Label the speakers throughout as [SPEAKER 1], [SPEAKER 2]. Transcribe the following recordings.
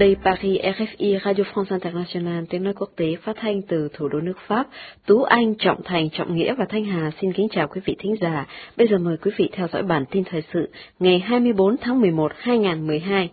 [SPEAKER 1] Đây Paris, RFI, Radio France International, tiếng nói quốc tế phát thanh từ thủ đô nước Pháp. Tú Anh, Trọng Thành, Trọng Nghĩa và Thanh Hà xin kính chào quý vị thính giả. Bây giờ mời quý vị theo dõi bản tin thời sự ngày 24 tháng 11, 2012.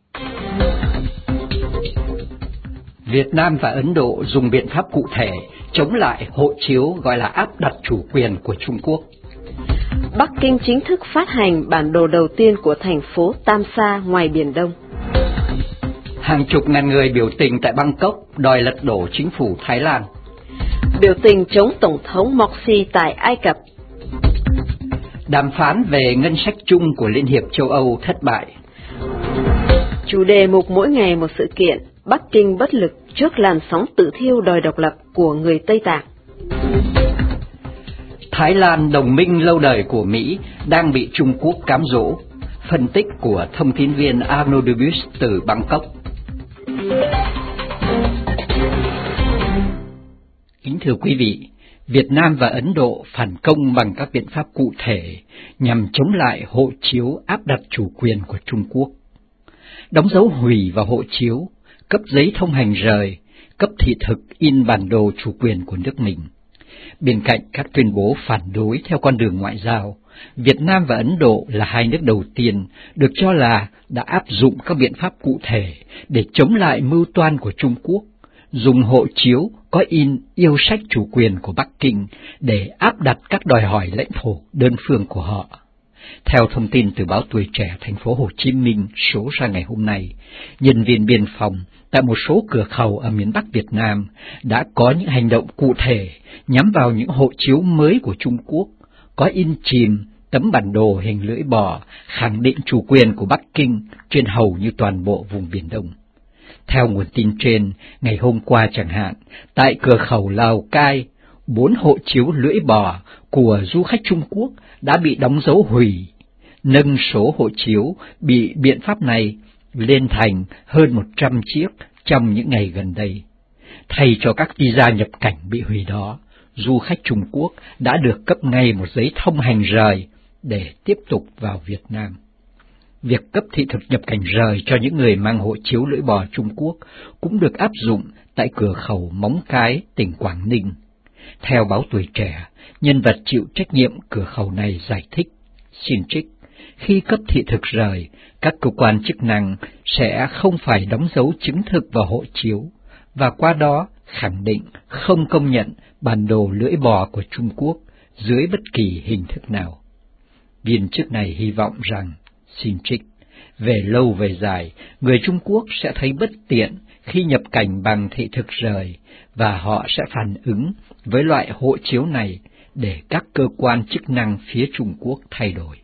[SPEAKER 2] Việt Nam và Ấn Độ dùng biện pháp cụ thể chống lại hộ chiếu gọi là áp đặt chủ quyền của Trung Quốc.
[SPEAKER 1] Bắc Kinh chính thức phát hành bản đồ đầu tiên của thành phố Tam Sa ngoài Biển Đông.
[SPEAKER 2] Hàng chục ngàn người biểu tình tại Bangkok đòi lật đổ chính phủ Thái Lan.
[SPEAKER 1] Biểu tình chống Tổng thống Morsi tại Ai Cập.
[SPEAKER 2] Đàm phán về ngân sách chung của Liên hiệp châu Âu thất bại.
[SPEAKER 1] Chủ đề mục mỗi ngày một sự kiện, Bắc Kinh bất lực trước làn sóng tự thiêu đòi độc lập của người Tây Tạng.
[SPEAKER 2] Thái Lan, đồng minh lâu đời của Mỹ, đang bị Trung Quốc cám dỗ. Phân tích của thông tin viên Arnaud Dubus từ Bangkok. Kính thưa quý vị, Việt Nam và Ấn Độ phản công bằng các biện pháp cụ thể nhằm chống lại hộ chiếu áp đặt chủ quyền của Trung Quốc. Đóng dấu hủy vào hộ chiếu, cấp giấy thông hành rời, cấp thị thực in bản đồ chủ quyền của nước mình. Bên cạnh các tuyên bố phản đối theo con đường ngoại giao, Việt Nam và Ấn Độ là hai nước đầu tiên được cho là đã áp dụng các biện pháp cụ thể để chống lại mưu toan của Trung Quốc, dùng hộ chiếu có in yêu sách chủ quyền của Bắc Kinh để áp đặt các đòi hỏi lãnh thổ đơn phương của họ. Theo thông tin từ báo Tuổi Trẻ thành phố Hồ Chí Minh số ra ngày hôm nay, nhân viên biên phòng tại một số cửa khẩu ở miền Bắc Việt Nam đã có những hành động cụ thể nhắm vào những hộ chiếu mới của Trung Quốc, có in chìm tấm bản đồ hình lưỡi bò khẳng định chủ quyền của Bắc Kinh trên hầu như toàn bộ vùng Biển Đông. Theo nguồn tin trên, ngày hôm qua chẳng hạn, tại cửa khẩu Lào Cai, 4 hộ chiếu lưỡi bò của du khách Trung Quốc đã bị đóng dấu hủy, nâng số hộ chiếu bị biện pháp này lên thành hơn 100 chiếc trong những ngày gần đây. Thay cho các visa nhập cảnh bị hủy đó, du khách Trung Quốc đã được cấp ngay một giấy thông hành rời để tiếp tục vào Việt Nam. Việc cấp thị thực nhập cảnh rời cho những người mang hộ chiếu lưỡi bò Trung Quốc cũng được áp dụng tại cửa khẩu Móng Cái, tỉnh Quảng Ninh. Theo báo Tuổi Trẻ, nhân vật chịu trách nhiệm cửa khẩu này giải thích, xin trích, khi cấp thị thực rời, các cơ quan chức năng sẽ không phải đóng dấu chứng thực vào hộ chiếu, và qua đó khẳng định không công nhận bản đồ lưỡi bò của Trung Quốc dưới bất kỳ hình thức nào. Viên chức này hy vọng rằng, xin trích, về lâu về dài, người Trung Quốc sẽ thấy bất tiện khi nhập cảnh bằng thị thực rời và họ sẽ phản ứng với loại hộ chiếu này để các cơ quan chức năng phía Trung Quốc thay đổi.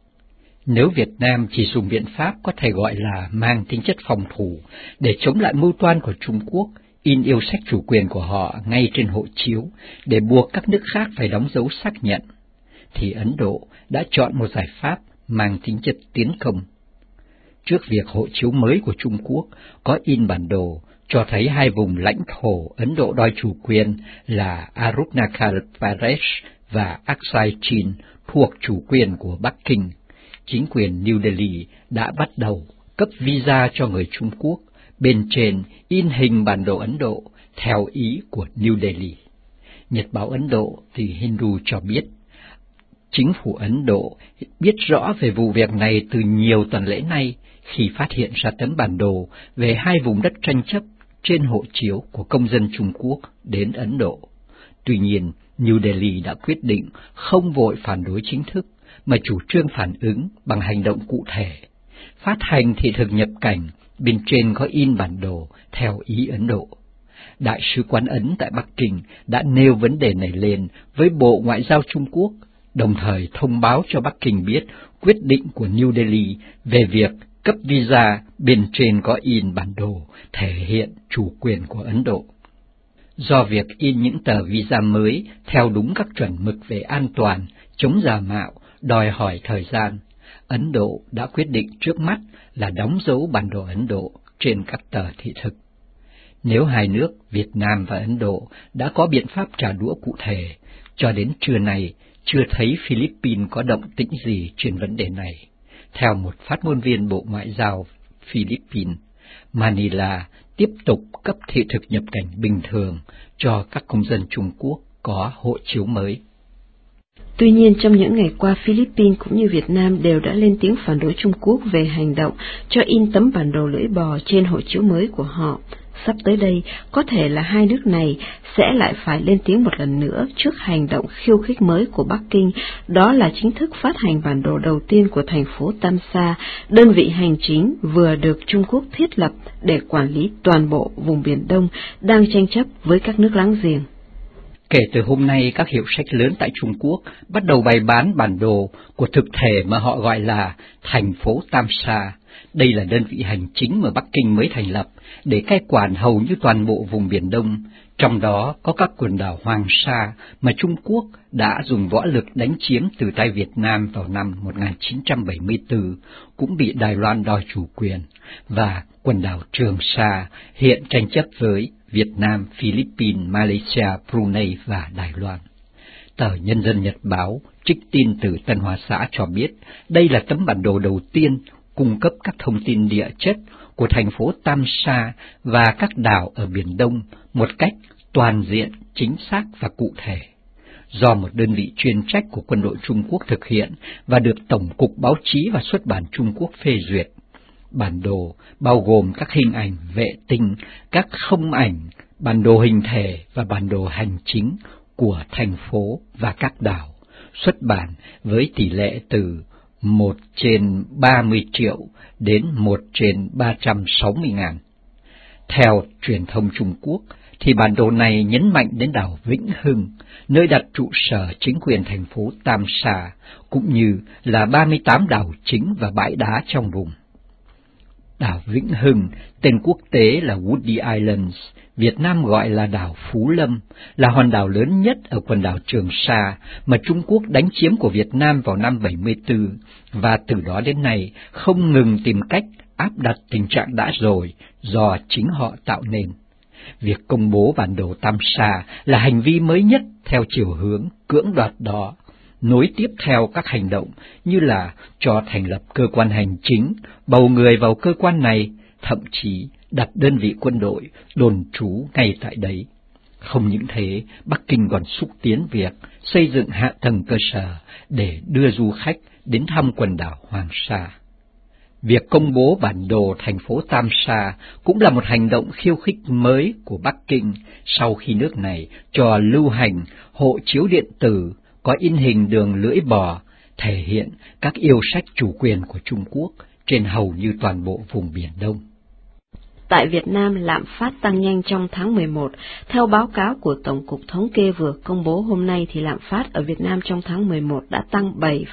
[SPEAKER 2] Nếu Việt Nam chỉ dùng biện pháp có thể gọi là mang tính chất phòng thủ để chống lại mưu toan của Trung Quốc, in yêu sách chủ quyền của họ ngay trên hộ chiếu để buộc các nước khác phải đóng dấu xác nhận, thì Ấn Độ đã chọn một giải pháp mang tính chất tiến công. Trước việc hộ chiếu mới của Trung Quốc có in bản đồ cho thấy hai vùng lãnh thổ Ấn Độ đòi chủ quyền là Arunachal Pradesh và Aksai Chin thuộc chủ quyền của Bắc Kinh, chính quyền New Delhi đã bắt đầu cấp visa cho người Trung Quốc, bên trên in hình bản đồ Ấn Độ theo ý của New Delhi. Nhật báo Ấn Độ The Hindu cho biết, chính phủ Ấn Độ biết rõ về vụ việc này từ nhiều tuần lễ nay khi phát hiện ra tấm bản đồ về hai vùng đất tranh chấp trên hộ chiếu của công dân Trung Quốc đến Ấn Độ. Tuy nhiên, New Delhi đã quyết định không vội phản đối chính thức, mà chủ trương phản ứng bằng hành động cụ thể. Phát hành thị thực nhập cảnh, bên trên có in bản đồ theo ý Ấn Độ. Đại sứ quán Ấn tại Bắc Kinh đã nêu vấn đề này lên với Bộ Ngoại giao Trung Quốc, đồng thời thông báo cho Bắc Kinh biết quyết định của New Delhi về việc cấp visa bên trên có in bản đồ thể hiện chủ quyền của Ấn Độ. Do việc in những tờ visa mới theo đúng các chuẩn mực về an toàn, chống giả mạo, đòi hỏi thời gian, Ấn Độ đã quyết định trước mắt là đóng dấu bản đồ Ấn Độ trên các tờ thị thực. Nếu hai nước Việt Nam và Ấn Độ đã có biện pháp trả đũa cụ thể, cho đến trưa nay chưa thấy Philippines có động tĩnh gì trên vấn đề này. Theo một phát ngôn viên Bộ Ngoại giao Philippines, Manila tiếp tục cấp thị thực nhập cảnh bình thường cho các công dân Trung Quốc có hộ chiếu mới.
[SPEAKER 1] Tuy nhiên, trong những ngày qua, Philippines cũng như Việt Nam đều đã lên tiếng phản đối Trung Quốc về hành động cho in tấm bản đồ lưỡi bò trên hộ chiếu mới của họ. Sắp tới đây, có thể là hai nước này sẽ lại phải lên tiếng một lần nữa trước hành động khiêu khích mới của Bắc Kinh, đó là chính thức phát hành bản đồ đầu tiên của thành phố Tam Sa, đơn vị hành chính vừa được Trung Quốc thiết lập để quản lý toàn bộ vùng Biển Đông đang tranh chấp với các nước láng giềng.
[SPEAKER 2] Kể từ hôm nay, các hiệu sách lớn tại Trung Quốc bắt đầu bày bán bản đồ của thực thể mà họ gọi là thành phố Tam Sa. Đây là đơn vị hành chính mà Bắc Kinh mới thành lập để cai quản hầu như toàn bộ vùng Biển Đông, trong đó có các quần đảo Hoàng Sa mà Trung Quốc đã dùng võ lực đánh chiếm từ tay Việt Nam vào năm 1974, cũng bị Đài Loan đòi chủ quyền, và quần đảo Trường Sa hiện tranh chấp với Việt Nam, Philippines, Malaysia, Brunei và Đài Loan. Tờ Nhân dân Nhật báo trích tin từ Tân Hoa Xã cho biết đây là tấm bản đồ đầu tiên cung cấp các thông tin địa chất của thành phố Tam Sa và các đảo ở Biển Đông một cách toàn diện, chính xác và cụ thể. Do một đơn vị chuyên trách của quân đội Trung Quốc thực hiện và được Tổng cục Báo chí và Xuất bản Trung Quốc phê duyệt. Bản đồ bao gồm các hình ảnh vệ tinh, các không ảnh, bản đồ hình thể và bản đồ hành chính của thành phố và các đảo, xuất bản với tỷ lệ từ 1/30 triệu đến 1/360.000. Theo truyền thông Trung Quốc, thì bản đồ này nhấn mạnh đến đảo Vĩnh Hưng, nơi đặt trụ sở chính quyền thành phố Tam Sa, cũng như là 38 đảo chính và bãi đá trong vùng. Đảo Vĩnh Hưng, tên quốc tế là Woody Islands, Việt Nam gọi là đảo Phú Lâm, là hòn đảo lớn nhất ở quần đảo Trường Sa mà Trung Quốc đánh chiếm của Việt Nam vào năm 74, và từ đó đến nay không ngừng tìm cách áp đặt tình trạng đã rồi do chính họ tạo nên. Việc công bố bản đồ Tam Sa là hành vi mới nhất theo chiều hướng cưỡng đoạt đó, nối tiếp theo các hành động như là cho thành lập cơ quan hành chính, bầu người vào cơ quan này, thậm chí đặt đơn vị quân đội đồn trú ngay tại đấy. Không những thế, Bắc Kinh còn xúc tiến việc xây dựng hạ tầng cơ sở để đưa du khách đến thăm quần đảo Hoàng Sa. Việc công bố bản đồ thành phố Tam Sa cũng là một hành động khiêu khích mới của Bắc Kinh sau khi nước này cho lưu hành hộ chiếu điện tử có in hình đường lưỡi bò, thể hiện các yêu sách chủ quyền của Trung Quốc trên hầu như toàn bộ vùng Biển Đông.
[SPEAKER 1] Tại Việt Nam, lạm phát tăng nhanh trong tháng 11. Theo báo cáo của Tổng cục Thống kê vừa công bố hôm nay, thì lạm phát ở Việt Nam trong tháng 11 đã tăng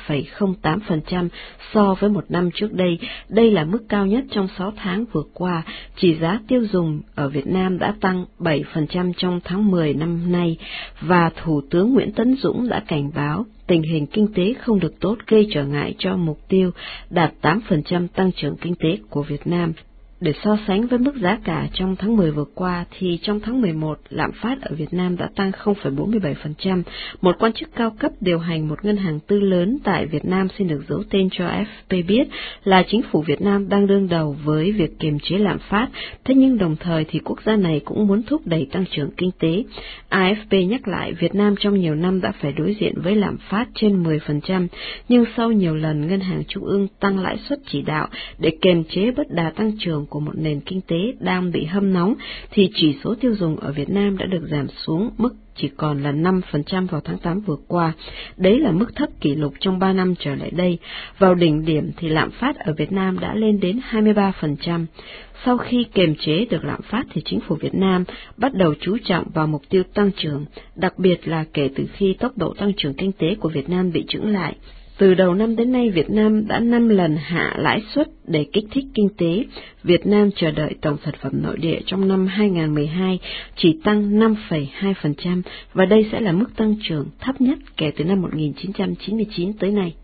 [SPEAKER 1] 7,08% so với một năm trước đây. Đây là mức cao nhất trong 6 tháng vừa qua. Chỉ giá tiêu dùng ở Việt Nam đã tăng 7% trong tháng 10 năm nay, và Thủ tướng Nguyễn Tấn Dũng đã cảnh báo tình hình kinh tế không được tốt gây trở ngại cho mục tiêu đạt 8% tăng trưởng kinh tế của Việt Nam. Để so sánh với mức giá cả trong tháng 10 vừa qua, thì trong tháng 11, lạm phát ở Việt Nam đã tăng 0,47%. Một quan chức cao cấp điều hành một ngân hàng tư lớn tại Việt Nam xin được giấu tên cho AFP biết là chính phủ Việt Nam đang đương đầu với việc kiềm chế lạm phát, thế nhưng đồng thời thì quốc gia này cũng muốn thúc đẩy tăng trưởng kinh tế. AFP nhắc lại Việt Nam trong nhiều năm đã phải đối diện với lạm phát trên 10%, nhưng sau nhiều lần Ngân hàng Trung ương tăng lãi suất chỉ đạo để kiềm chế bất đà tăng trưởng của một nền kinh tế đang bị hâm nóng, thì chỉ số tiêu dùng ở Việt Nam đã được giảm xuống mức chỉ còn là 5% vào tháng 8 vừa qua. Đấy là mức thấp kỷ lục trong 3 năm trở lại đây. Vào đỉnh điểm thì lạm phát ở Việt Nam đã lên đến 23%. Sau khi kiềm chế được lạm phát thì chính phủ Việt Nam bắt đầu chú trọng vào mục tiêu tăng trưởng, đặc biệt là kể từ khi tốc độ tăng trưởng kinh tế của Việt Nam bị chững lại. Từ đầu năm đến nay, Việt Nam đã 5 lần hạ lãi suất để kích thích kinh tế. Việt Nam chờ đợi tổng sản phẩm nội địa trong năm 2012 chỉ tăng 5,2%, và đây sẽ là mức tăng trưởng thấp nhất kể từ năm 1999 tới nay.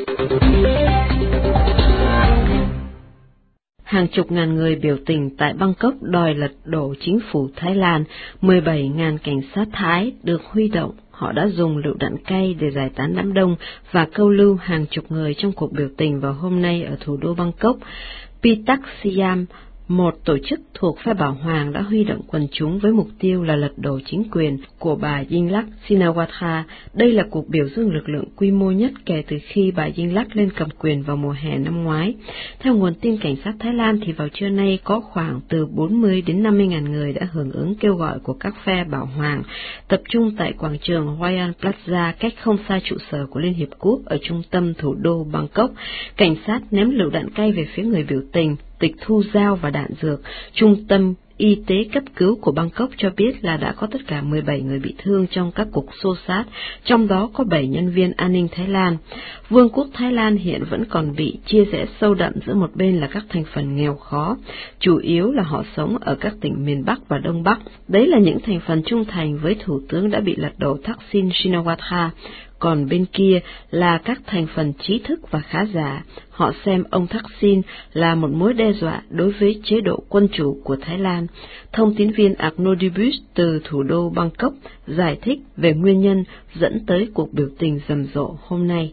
[SPEAKER 1] Hàng chục ngàn người biểu tình tại Bangkok đòi lật đổ chính phủ Thái Lan, 17.000 cảnh sát Thái được huy động. Họ đã dùng lựu đạn cay để giải tán đám đông và câu lưu hàng chục người trong cuộc biểu tình vào hôm nay ở thủ đô Bangkok. Pitak Siam, một tổ chức thuộc phe Bảo Hoàng đã huy động quần chúng với mục tiêu là lật đổ chính quyền của bà Yingluck Shinawatra. Đây là cuộc biểu dương lực lượng quy mô nhất kể từ khi bà Yingluck lên cầm quyền vào mùa hè năm ngoái. Theo nguồn tin cảnh sát Thái Lan thì vào trưa nay có khoảng từ 40 đến 50 ngàn người đã hưởng ứng kêu gọi của các phe Bảo Hoàng, tập trung tại quảng trường Royal Plaza cách không xa trụ sở của Liên Hiệp Quốc ở trung tâm thủ đô Bangkok. Cảnh sát ném lựu đạn cay về phía người biểu tình, tịch thu dao và đạn dược. Trung tâm y tế cấp cứu của Bangkok cho biết là đã có tất cả 17 người bị thương trong các cuộc xô xát, trong đó có 7 nhân viên an ninh Thái Lan. Vương quốc Thái Lan hiện vẫn còn bị chia rẽ sâu đậm giữa một bên là các thành phần nghèo khó, chủ yếu là họ sống ở các tỉnh miền Bắc và Đông Bắc. Đấy là những thành phần trung thành với thủ tướng đã bị lật đổ Thaksin Shinawatra. Còn bên kia là các thành phần trí thức và khá giả, họ xem ông Thaksin là một mối đe dọa đối với chế độ quân chủ của Thái Lan. Thông tín viên Arnaud từ thủ đô Bangkok giải thích về nguyên nhân dẫn tới cuộc biểu tình rầm rộ hôm nay.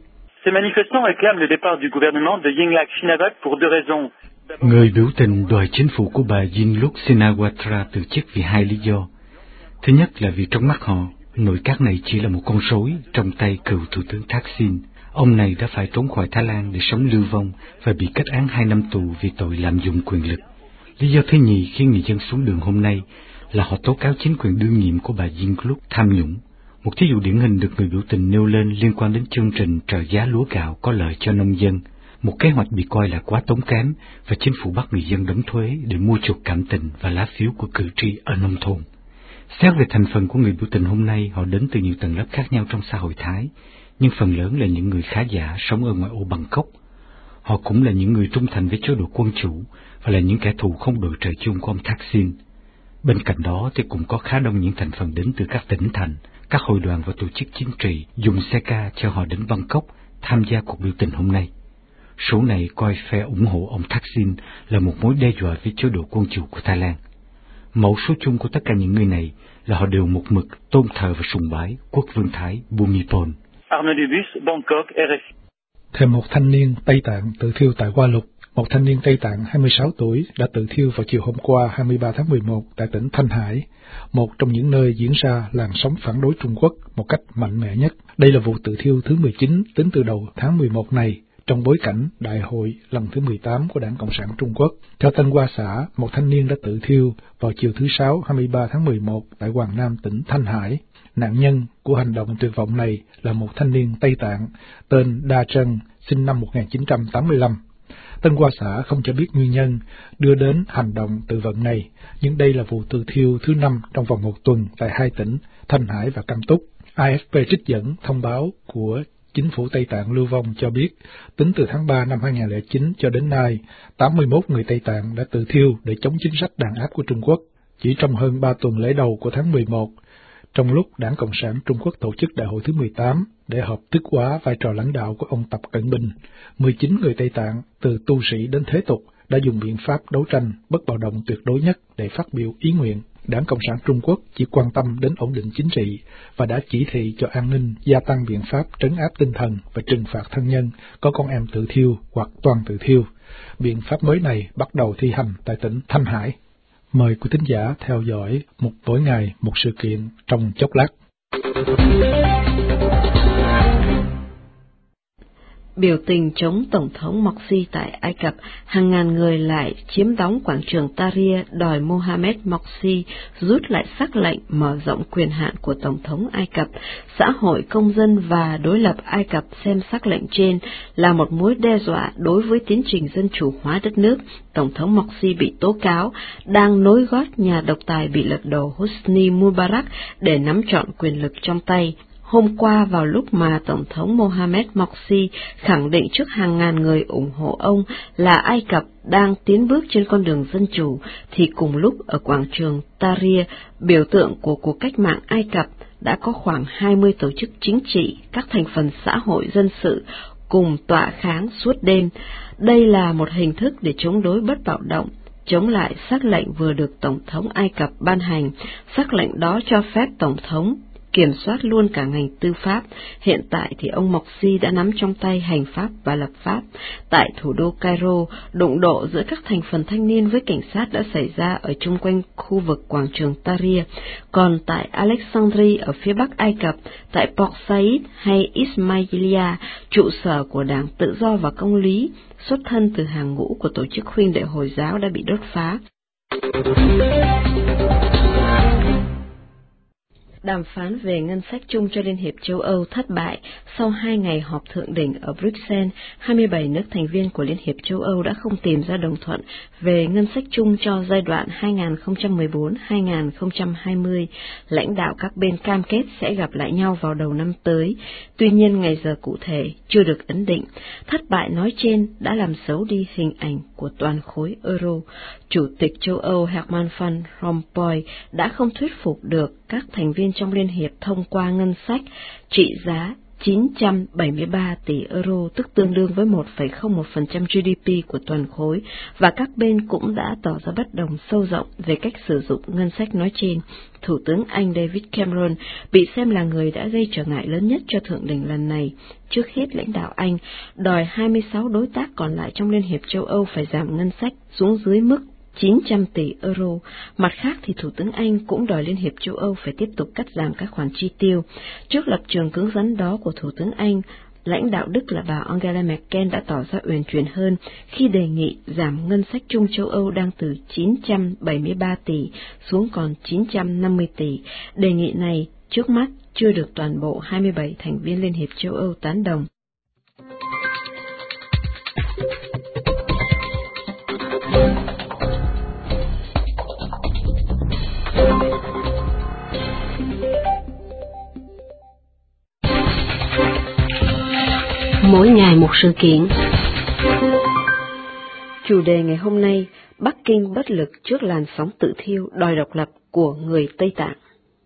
[SPEAKER 3] Người biểu tình đòi chính phủ của bà Yingluck Shinawatra từ chức vì hai lý do. Thứ nhất là vì trong mắt họ, nội các này chỉ là một con rối trong tay cựu thủ tướng Thaksin. Ông này đã phải trốn khỏi Thái Lan để sống lưu vong và bị kết án 2 năm tù vì tội lạm dụng quyền lực. Lý do thứ nhì khiến người dân xuống đường hôm nay là họ tố cáo chính quyền đương nhiệm của bà Yingluck tham nhũng. Một thí dụ điển hình được người biểu tình nêu lên liên quan đến chương trình trợ giá lúa gạo có lợi cho nông dân. Một kế hoạch bị coi là quá tốn kém và chính phủ bắt người dân đóng thuế để mua chuộc cảm tình và lá phiếu của cử tri ở nông thôn. Xét về thành phần của người biểu tình hôm nay, họ đến từ nhiều tầng lớp khác nhau trong xã hội Thái, nhưng phần lớn là những người khá giả sống ở ngoại ô Bangkok. Họ cũng là những người trung thành với chế độ quân chủ và là những kẻ thù không đội trời chung của ông Thaksin. Bên cạnh đó thì cũng có khá đông những thành phần đến từ các tỉnh thành, các hội đoàn và tổ chức chính trị dùng xe ca chở họ đến Bangkok tham gia cuộc biểu tình hôm nay. Số này coi phe ủng hộ ông Thaksin là một mối đe dọa với chế độ quân chủ của Thái Lan. Mẫu số chung của tất cả những người này là họ đều một mực tôn thờ và sùng bái quốc vương Thái Bhumibol.
[SPEAKER 4] Thêm một thanh niên Tây Tạng tự thiêu tại Hoa Lục. Một thanh niên Tây Tạng 26 tuổi đã tự thiêu vào chiều hôm qua 23 tháng 11 tại tỉnh Thanh Hải, một trong những nơi diễn ra làn sóng phản đối Trung Quốc một cách mạnh mẽ nhất. Đây là vụ tự thiêu thứ 19 tính từ đầu tháng 11 này, trong bối cảnh đại hội lần thứ 18 của Đảng Cộng sản Trung Quốc. Theo Tân Hoa Xã, một thanh niên đã tự thiêu vào chiều thứ Sáu 23 tháng 11 tại Hoàng Nam tỉnh Thanh Hải. Nạn nhân của hành động tuyệt vọng này là một thanh niên Tây Tạng tên Da Trân, sinh năm 1985. Tân Hoa Xã không cho biết nguyên nhân đưa đến hành động tự vận này, nhưng đây là vụ tự thiêu thứ 5 trong vòng một tuần tại hai tỉnh Thanh Hải và Cam Túc. AFP trích dẫn thông báo của Chính phủ Tây Tạng lưu vong cho biết, tính từ tháng 3 năm 2009 cho đến nay, 81 người Tây Tạng đã tự thiêu để chống chính sách đàn áp của Trung Quốc. Chỉ trong hơn 3 tuần lễ đầu của tháng 11, trong lúc Đảng Cộng sản Trung Quốc tổ chức đại hội thứ 18 để hợp thức hóa vai trò lãnh đạo của ông Tập Cận Bình, 19 người Tây Tạng, từ tu sĩ đến thế tục, đã dùng biện pháp đấu tranh bất bạo động tuyệt đối nhất để phát biểu ý nguyện. Đảng Cộng sản Trung Quốc chỉ quan tâm đến ổn định chính trị và đã chỉ thị cho an ninh gia tăng biện pháp trấn áp tinh thần và trừng phạt thân nhân có con em tự thiêu hoặc toàn tự thiêu. Biện pháp mới này bắt đầu thi hành tại tỉnh Thanh Hải. Mời quý thính giả theo dõi một mỗi ngày một sự kiện trong chốc lát.
[SPEAKER 1] Biểu tình chống Tổng thống Morsi tại Ai Cập, hàng ngàn người lại chiếm đóng quảng trường Tahrir đòi Mohamed Morsi rút lại sắc lệnh mở rộng quyền hạn của Tổng thống Ai Cập. Xã hội công dân và đối lập Ai Cập xem sắc lệnh trên là một mối đe dọa đối với tiến trình dân chủ hóa đất nước. Tổng thống Morsi bị tố cáo đang nối gót nhà độc tài bị lật đổ Hosni Mubarak để nắm trọn quyền lực trong tay. Hôm qua vào lúc mà Tổng thống Mohamed Morsi khẳng định trước hàng ngàn người ủng hộ ông là Ai Cập đang tiến bước trên con đường dân chủ, thì cùng lúc ở quảng trường Tahrir, biểu tượng của cuộc cách mạng Ai Cập, đã có khoảng 20 tổ chức chính trị, các thành phần xã hội dân sự cùng tọa kháng suốt đêm. Đây là một hình thức để chống đối bất bạo động, chống lại sắc lệnh vừa được Tổng thống Ai Cập ban hành. Sắc lệnh đó cho phép Tổng thống kiểm soát luôn cả ngành tư pháp. Hiện tại thì ông Morsi đã nắm trong tay hành pháp và lập pháp. Tại thủ đô Cairo, đụng độ giữa các thành phần thanh niên với cảnh sát đã xảy ra ở chung quanh khu vực quảng trường Tahrir. Còn tại Alexandria ở phía bắc Ai Cập, tại Port Said hay Ismailia, trụ sở của Đảng Tự do và Công lý, xuất thân từ hàng ngũ của tổ chức huynh đệ Hồi giáo đã bị đốt phá. Đàm phán về ngân sách chung cho Liên hiệp châu Âu thất bại. Sau 2 ngày họp thượng đỉnh ở Bruxelles, 27 nước thành viên của Liên hiệp châu Âu đã không tìm ra đồng thuận về ngân sách chung cho giai đoạn 2014-2020. Lãnh đạo các bên cam kết sẽ gặp lại nhau vào đầu năm tới. Tuy nhiên, ngày giờ cụ thể chưa được ấn định. Thất bại nói trên đã làm xấu đi hình ảnh của toàn khối Euro. Chủ tịch châu Âu Herman Van Rompuy đã không thuyết phục được các thành viên trong Liên hiệp thông qua ngân sách trị giá 973 tỷ euro, tức tương đương với 1,01% GDP của toàn khối, và các bên cũng đã tỏ ra bất đồng sâu rộng về cách sử dụng ngân sách nói trên. Thủ tướng Anh David Cameron bị xem là người đã gây trở ngại lớn nhất cho thượng đỉnh lần này. Trước hết, lãnh đạo Anh đòi 26 đối tác còn lại trong Liên hiệp châu Âu phải giảm ngân sách xuống dưới mức 900 tỷ euro. Mặt khác thì Thủ tướng Anh cũng đòi Liên hiệp châu Âu phải tiếp tục cắt giảm các khoản chi tiêu. Trước lập trường cứng rắn đó của Thủ tướng Anh, lãnh đạo Đức là bà Angela Merkel đã tỏ ra uyển chuyển hơn khi đề nghị giảm ngân sách chung châu Âu đang từ 973 tỷ xuống còn 950 tỷ. Đề nghị này trước mắt chưa được toàn bộ 27 thành viên Liên hiệp châu Âu tán đồng.
[SPEAKER 5] Mỗi ngày một sự kiện.
[SPEAKER 1] Chủ đề ngày hôm nay: Bắc Kinh bất lực trước làn sóng tự thiêu đòi độc lập của người Tây Tạng.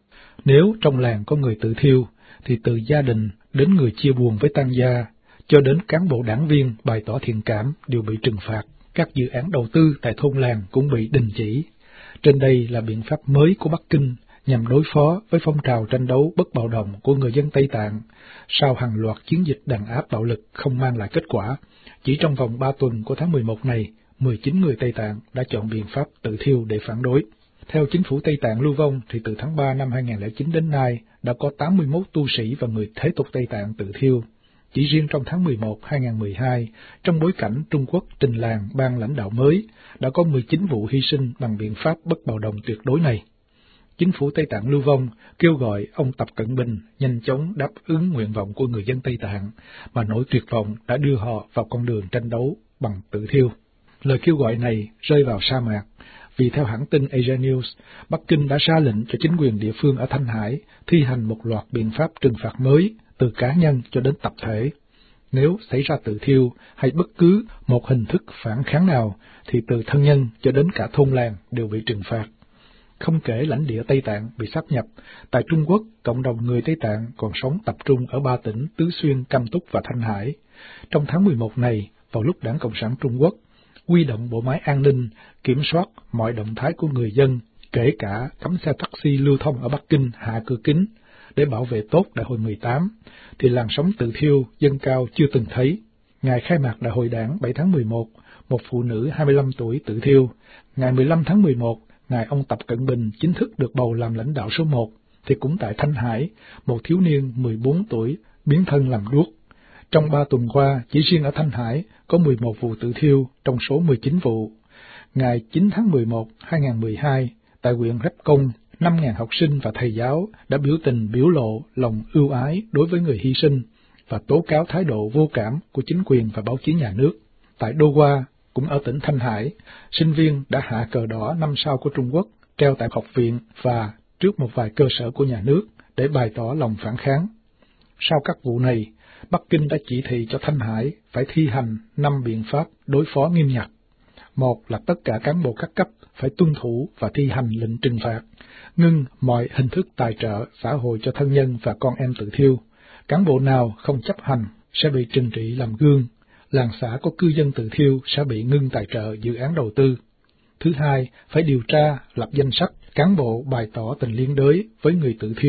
[SPEAKER 4] Nếu trong làng có người tự thiêu, thì từ gia đình đến người chia buồn với tang gia, cho đến cán bộ đảng viên bày tỏ thiện cảm đều bị trừng phạt. Các dự án đầu tư tại thôn làng cũng bị đình chỉ. Trên đây là biện pháp mới của Bắc Kinh nhằm đối phó với phong trào tranh đấu bất bạo động của người dân Tây Tạng. Sau hàng loạt chiến dịch đàn áp bạo lực không mang lại kết quả, chỉ trong vòng 3 tuần của tháng 11 này, 19 người Tây Tạng đã chọn biện pháp tự thiêu để phản đối. Theo chính phủ Tây Tạng lưu vong, thì từ tháng 3 năm 2009 đến nay, đã có 81 tu sĩ và người thế tục Tây Tạng tự thiêu. Chỉ riêng trong tháng 11 2012, trong bối cảnh Trung Quốc trình làng ban lãnh đạo mới, đã có 19 vụ hy sinh bằng biện pháp bất bạo động tuyệt đối này. Chính phủ Tây Tạng lưu vong kêu gọi ông Tập Cận Bình nhanh chóng đáp ứng nguyện vọng của người dân Tây Tạng, mà nỗi tuyệt vọng đã đưa họ vào con đường tranh đấu bằng tự thiêu. Lời kêu gọi này rơi vào sa mạc, vì theo hãng tin Asia News, Bắc Kinh đã ra lệnh cho chính quyền địa phương ở Thanh Hải thi hành một loạt biện pháp trừng phạt mới, từ cá nhân cho đến tập thể. Nếu xảy ra tự thiêu hay bất cứ một hình thức phản kháng nào, thì từ thân nhân cho đến cả thôn làng đều bị trừng phạt. Không kể lãnh địa Tây Tạng bị sáp nhập, tại Trung Quốc, cộng đồng người Tây Tạng còn sống tập trung ở 3 tỉnh Tứ Xuyên, Cam Túc và Thanh Hải. Trong tháng 11 này, vào lúc Đảng Cộng sản Trung Quốc huy động bộ máy an ninh, kiểm soát mọi động thái của người dân, kể cả cấm xe taxi lưu thông ở Bắc Kinh hạ cửa kính để bảo vệ tốt Đại hội 18, thì làn sóng tự thiêu dâng cao chưa từng thấy. Ngày khai mạc Đại hội Đảng 7 tháng 11, một phụ nữ 25 tuổi tự thiêu. Ngày 15 tháng 11, ngày ông Tập Cận Bình chính thức được bầu làm lãnh đạo số 1, thì cũng tại Thanh Hải, một thiếu niên 14 tuổi biến thân làm đuốc. Trong 3 tuần qua, chỉ riêng ở Thanh Hải có 11 vụ tự thiêu trong số 19 vụ. Ngày 9 tháng 11, 2012, tại huyện Rép Công, 5.000 học sinh và thầy giáo đã biểu tình biểu lộ lòng ưu ái đối với người hy sinh và tố cáo thái độ vô cảm của chính quyền và báo chí nhà nước. Tại Đô Hoa, cũng ở tỉnh Thanh Hải, sinh viên đã hạ cờ đỏ 5 sao của Trung Quốc treo tại học viện và trước một vài cơ sở của nhà nước để bày tỏ lòng phản kháng. Sau các vụ này, Bắc Kinh đã chỉ thị cho Thanh Hải phải thi hành 5 biện pháp đối phó nghiêm ngặt. Một là tất cả cán bộ các cấp phải tuân thủ và thi hành lệnh trừng phạt, ngưng mọi hình thức tài trợ xã hội cho thân nhân và con em tự thiêu. Cán bộ nào không chấp hành sẽ bị trừng trị làm gương. Làng xã có cư dân tự thiêu sẽ bị ngưng tài trợ dự án đầu tư. Thứ hai, phải điều tra, lập danh sách cán bộ bày tỏ tình liên đới với người tự thiêu,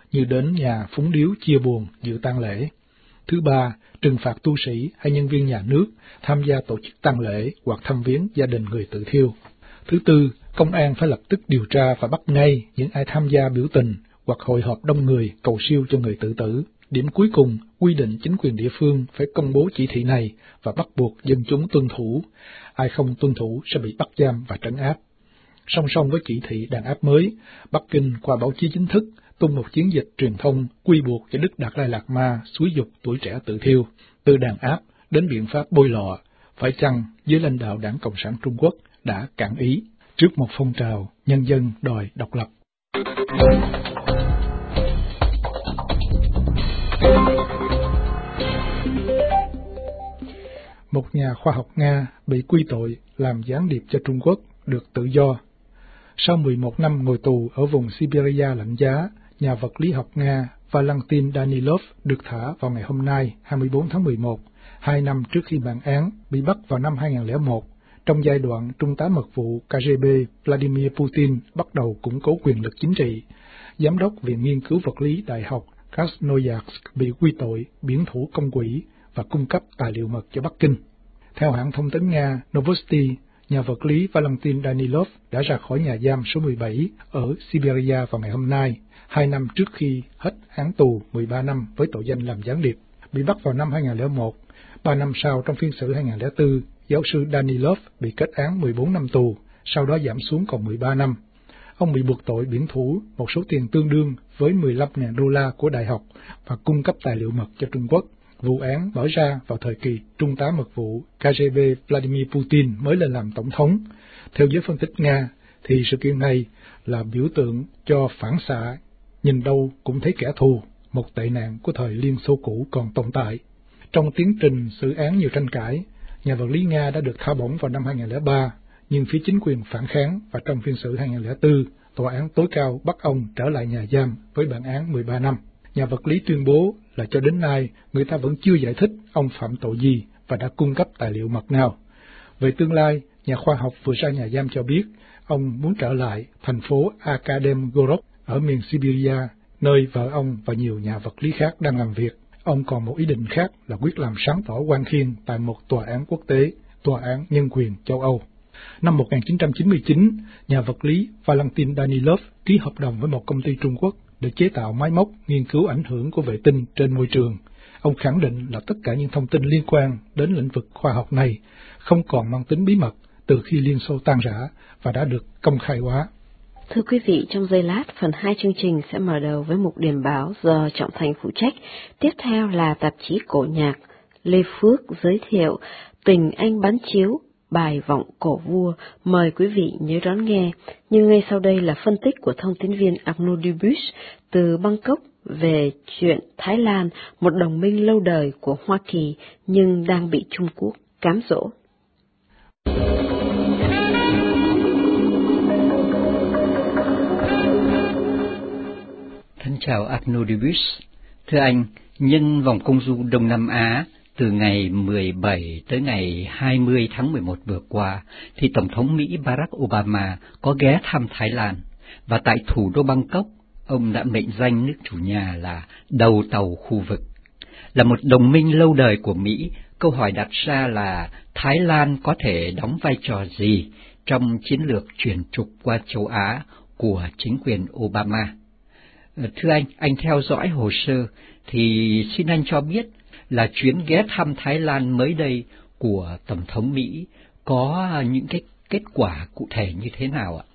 [SPEAKER 4] như đến nhà phúng điếu chia buồn dự tang lễ. Thứ ba, trừng phạt tu sĩ hay nhân viên nhà nước tham gia tổ chức tang lễ hoặc thăm viếng gia đình người tự thiêu. Thứ tư, công an phải lập tức điều tra và bắt ngay những ai tham gia biểu tình hoặc hội họp đông người cầu siêu cho người tự tử. Điểm cuối cùng, quy định chính quyền địa phương phải công bố chỉ thị này và bắt buộc dân chúng tuân thủ. Ai không tuân thủ sẽ bị bắt giam và trấn áp. Song song với chỉ thị đàn áp mới, Bắc Kinh qua báo chí chính thức tung một chiến dịch truyền thông quy buộc cho Đức Đạt Lai Lạt Ma xúi giục tuổi trẻ tự thiêu, từ đàn áp đến biện pháp bôi lọ. Phải chăng giới lãnh đạo Đảng Cộng sản Trung Quốc đã cạn ý trước một phong trào nhân dân đòi độc lập? Một nhà khoa học Nga bị quy tội làm gián điệp cho Trung Quốc được tự do. Sau 11 năm ngồi tù ở vùng Siberia lạnh giá, nhà vật lý học Nga Valentin Danilov được thả vào ngày hôm nay, 24 tháng 11, 2 năm trước khi bản án, bị bắt vào năm 2001, trong giai đoạn Trung tá mật vụ KGB Vladimir Putin bắt đầu củng cố quyền lực chính trị. Giám đốc Viện Nghiên cứu Vật lý Đại học Krasnoyarsk bị quy tội biển thủ công quỹ và cung cấp tài liệu mật cho Bắc Kinh. Theo hãng thông tấn Nga Novosti, nhà vật lý Valentin Danilov đã ra khỏi nhà giam số 17 ở Siberia vào ngày hôm nay, 2 năm trước khi hết án tù 13 năm với tội danh làm gián điệp. Bị bắt vào năm 2001, 3 năm sau trong phiên xử 2004, giáo sư Danilov bị kết án 14 năm tù, sau đó giảm xuống còn 13 năm. Ông bị buộc tội biển thủ một số tiền tương đương với 15.000 đô la của đại học và cung cấp tài liệu mật cho Trung Quốc. Vụ án mở ra vào thời kỳ Trung tá mật vụ KGB Vladimir Putin mới lên làm tổng thống. Theo giới phân tích Nga, thì sự kiện này là biểu tượng cho phản xạ, nhìn đâu cũng thấy kẻ thù, một tệ nạn của thời Liên Xô cũ còn tồn tại. Trong tiến trình xử án nhiều tranh cãi, nhà vật lý Nga đã được thả bổng vào năm 2003, nhưng phía chính quyền phản kháng và trong phiên xử 2004, tòa án tối cao bắt ông trở lại nhà giam với bản án 13 năm. Nhà vật lý tuyên bố là cho đến nay người ta vẫn chưa giải thích ông phạm tội gì và đã cung cấp tài liệu mật nào. Về tương lai, nhà khoa học vừa ra nhà giam cho biết ông muốn trở lại thành phố Akademgorod ở miền Siberia, nơi vợ ông và nhiều nhà vật lý khác đang làm việc. Ông còn một ý định khác là quyết làm sáng tỏ oan khiên tại một tòa án quốc tế, Tòa án Nhân quyền châu Âu. Năm 1999, nhà vật lý Valentin Danilov ký hợp đồng với một công ty Trung Quốc để chế tạo máy móc nghiên cứu ảnh hưởng của vệ tinh trên môi trường. Ông khẳng định là tất cả những thông tin liên quan đến lĩnh vực khoa học này không còn mang tính bí mật từ khi Liên Xô tan rã và đã được công khai hóa.
[SPEAKER 1] Thưa quý vị, trong giây lát, phần 2 chương trình sẽ mở đầu với mục điểm báo do Trọng Thành phụ trách. Tiếp theo là tạp chí cổ nhạc Lê Phước giới thiệu Tình Anh bán chiếu, bài vọng cổ vua. Mời quý vị nhớ đón nghe. Nhưng ngay sau đây là phân tích của thông tín viên Arnaud Dubus từ Bangkok về chuyện Thái Lan, một đồng minh lâu đời của Hoa Kỳ nhưng đang bị Trung Quốc cám dỗ.
[SPEAKER 2] Thân chào Arnaud Dubus. Thưa anh, nhân vòng công du Đông Nam Á từ ngày 17 tới ngày 20 tháng 11 vừa qua, thì Tổng thống Mỹ Barack Obama có ghé thăm Thái Lan, và tại thủ đô Bangkok, ông đã mệnh danh nước chủ nhà là đầu tàu khu vực. Là một đồng minh lâu đời của Mỹ, câu hỏi đặt ra là Thái Lan có thể đóng vai trò gì trong chiến lược chuyển trục qua châu Á của chính quyền Obama? Thưa anh theo dõi hồ sơ thì xin anh cho biết là chuyến ghé thăm Thái Lan mới đây của Tổng thống Mỹ có những cái kết quả cụ thể như thế nào ạ?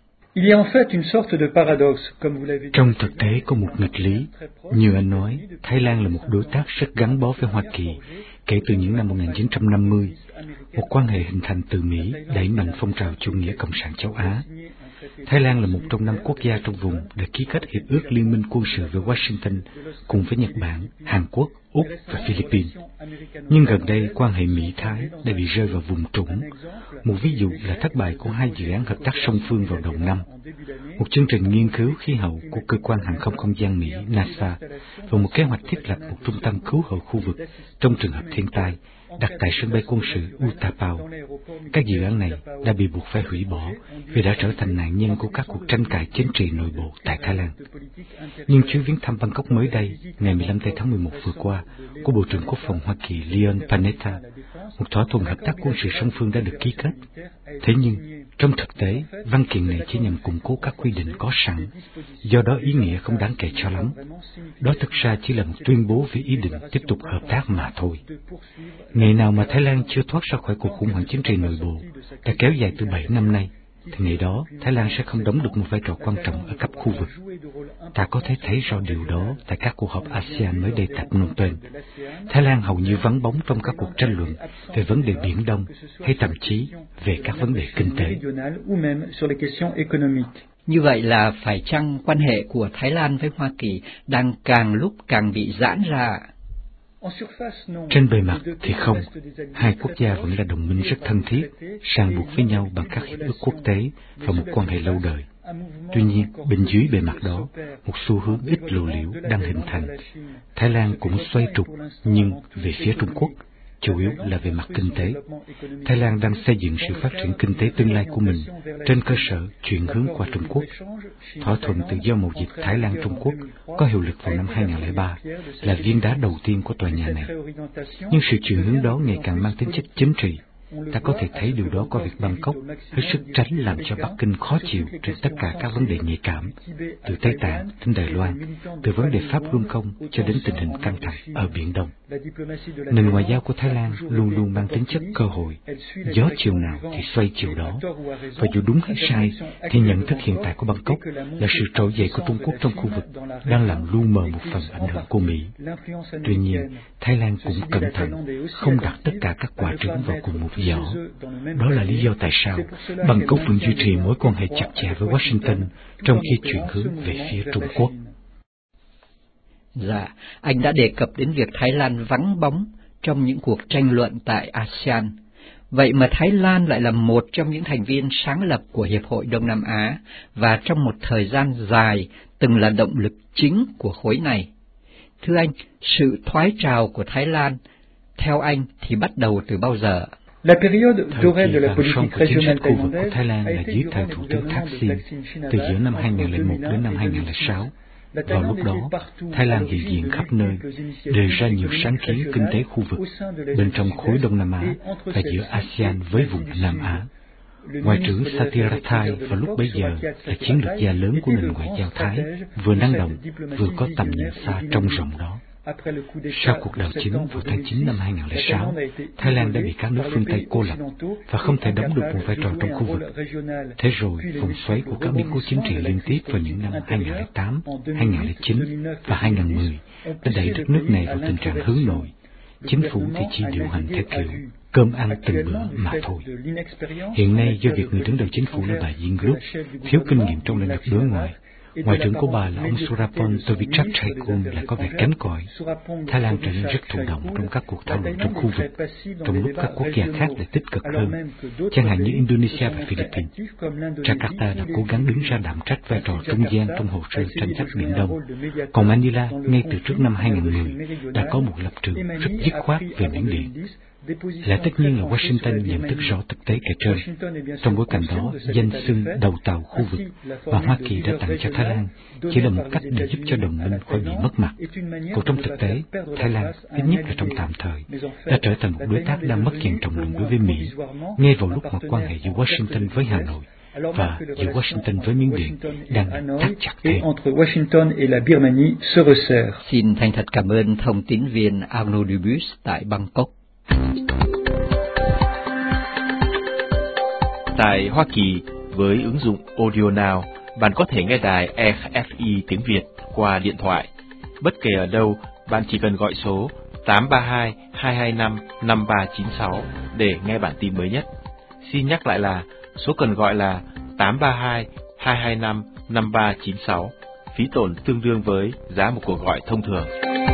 [SPEAKER 3] Trong thực tế có một nghịch lý. Như anh nói, Thái Lan là một đối tác rất gắn bó với Hoa Kỳ kể từ những năm 1950, một quan hệ hình thành từ Mỹ đẩy mạnh phong trào chủ nghĩa cộng sản châu Á. Thái Lan là một trong 5 quốc gia trong vùng đã ký kết hiệp ước liên minh quân sự với Washington cùng với Nhật Bản, Hàn Quốc, Úc và Philippines. Nhưng gần đây quan hệ Mỹ-Thái đã bị rơi vào vùng trũng. Một ví dụ là thất bại của 2 dự án hợp tác song phương vào đầu năm, một chương trình nghiên cứu khí hậu của cơ quan hàng không không gian Mỹ NASA và một kế hoạch thiết lập một trung tâm cứu hộ khu vực trong trường hợp thiên tai đặt tại sân bay quân sự Utapao. Các dự án này đã bị buộc phải hủy bỏ vì đã trở thành nạn nhân của các cuộc tranh cãi chính trị nội bộ tại Thái Lan. Nhưng chuyến viếng thăm Bangkok mới đây, ngày 15 tháng 11 vừa qua, của Bộ trưởng Quốc phòng Hoa Kỳ Leon Panetta, một thỏa thuận hợp tác quân sự song phương đã được ký kết. Thế nhưng, trong thực tế, văn kiện này chỉ nhằm củng cố các quy định có sẵn, do đó ý nghĩa không đáng kể cho lắm. Đó thực ra chỉ là một tuyên bố về ý định tiếp tục hợp tác mà thôi. Ngày nào mà Thái Lan chưa thoát ra khỏi cuộc khủng hoảng chính trị nội bộ, đã kéo dài từ 7 năm nay, thì ngày đó Thái Lan sẽ không đóng được một vai trò quan trọng ở cấp khu vực. Ta có thể thấy rõ điều đó tại các cuộc họp ASEAN mới đây tại Phnom Penh. Thái Lan hầu như vắng bóng trong các cuộc tranh luận về vấn đề Biển Đông hay thậm chí về các vấn đề kinh tế.
[SPEAKER 2] Như vậy là phải chăng quan hệ của Thái Lan với Hoa Kỳ đang càng lúc càng bị giãn ra?
[SPEAKER 3] Trên bề mặt thì không, hai quốc gia vẫn là đồng minh rất thân thiết, ràng buộc với nhau bằng các hiệp ước quốc tế và một quan hệ lâu đời. Tuy nhiên, bên dưới bề mặt đó, một xu hướng ít lộ liễu đang hình thành. Thái Lan cũng xoay trục, nhưng về phía Trung Quốc, chủ yếu là về mặt kinh tế. Thái Lan đang xây dựng sự phát triển kinh tế tương lai của mình trên cơ sở chuyển hướng qua Trung Quốc. Thỏa thuận tự do mậu dịch Thái Lan-Trung Quốc có hiệu lực vào năm 2003, là viên đá đầu tiên của tòa nhà này. Nhưng sự chuyển hướng đó ngày càng mang tính chất chính trị. Ta có thể thấy điều đó qua việc Bangkok hết sức tránh làm cho Bắc Kinh khó chịu trên tất cả các vấn đề nhạy cảm, từ Tây Tạng đến Đài Loan, từ vấn đề Pháp Luân Công cho đến tình hình căng thẳng ở Biển Đông. Nền ngoại giao của Thái Lan luôn luôn mang tính chất cơ hội, gió chiều nào thì xoay chiều đó, và dù đúng hay sai thì nhận thức hiện tại của Bangkok là sự trỗi dậy của Trung Quốc trong khu vực đang làm lu mờ một phần ảnh hưởng của Mỹ. Tuy nhiên, Thái Lan cũng cẩn thận, không đặt tất cả các quả trứng vào cùng một giỏ. Đó là lý do tại sao Bangkok vẫn duy trì mối quan hệ chặt chẽ với Washington trong khi chuyển hướng về phía Trung Quốc.
[SPEAKER 2] Dạ, anh đã đề cập đến việc Thái Lan vắng bóng trong những cuộc tranh luận tại ASEAN. Vậy mà Thái Lan lại là một trong những thành viên sáng lập của Hiệp hội Đông Nam Á và trong một thời gian dài từng là động lực chính của khối này. Thưa anh, sự thoái trào của Thái Lan, theo anh thì bắt đầu từ bao giờ?
[SPEAKER 3] Thời kỳ vàng son của chính sách khu vực của Thái Lan là dưới thời Thủ tướng Thaksin, từ giữa năm 2001 đến năm 2006. Vào lúc đó, Thái Lan hiện diện khắp nơi, đề ra nhiều sáng kiến kinh tế khu vực, bên trong khối Đông Nam Á và giữa ASEAN với vùng Nam Á. Ngoại trưởng Sathirathai vào lúc bấy giờ là chiến lược gia lớn của nền ngoại giao Thái, vừa năng động, vừa có tầm nhìn xa trông rộng đó. Sau cuộc đảo chính vào tháng 9 năm 2006, Thái Lan đã bị các nước phương Tây cô lập và không thể đóng được một vai trò trong khu vực. Thế rồi, vòng xoáy của các biến cố chính trị liên tiếp vào những năm 2008, 2009 và 2010 đã đẩy đất nước này vào tình trạng hướng nội. Chính phủ thì chỉ điều hành theo kiểu cơm ăn từng bữa mà thôi. Hiện nay, do việc người đứng đầu chính phủ là bà Yingluck thiếu kinh nghiệm trong lĩnh vực đối ngoại, ngoại trưởng của bà là ông Surapong Tovichakchaikul lại có vẻ kém cỏi. Thái Lan trở nên rất thụ động trong các cuộc thảo luận trong khu vực, trong lúc các quốc gia khác lại tích cực hơn, chẳng hạn như Indonesia và Philippines. Jakarta đã cố gắng đứng ra đảm trách vai trò trung gian trong hồ sơ tranh chấp Biển Đông, còn Manila ngay từ trước năm 2010 đã có một lập trường rất dứt khoát về Miến Điện. Lẽ tất nhiên là Washington nhận thức rõ thực tế kể trên. Trong bối cảnh đó, danh xưng đầu tàu khu vực mà Hoa Kỳ đã tặng cho Thái Lan chỉ là một cách để giúp cho đồng minh khỏi bị mất mặt. Còn trong thực tế, Thái Lan, ít nhất là trong tạm thời, đã trở thành một đối tác đang mất dần trọng lượng đối với Mỹ, ngay vào lúc mà quan hệ giữa Washington với Hà Nội và giữa Washington với Miến Điện đang thắt chặt thêm.
[SPEAKER 2] Xin thành thật cảm ơn thông tín viên Arnaud Dubus tại Bangkok.
[SPEAKER 6] Tại Hoa Kỳ, với ứng dụng Audio Now, bạn có thể nghe đài RFI tiếng Việt qua điện thoại. Bất kể ở đâu, bạn chỉ cần gọi số 832-225-5396 để nghe bản tin mới nhất. Xin nhắc lại là số cần gọi là 832-225-5396, phí tổn tương đương với giá một cuộc gọi thông thường.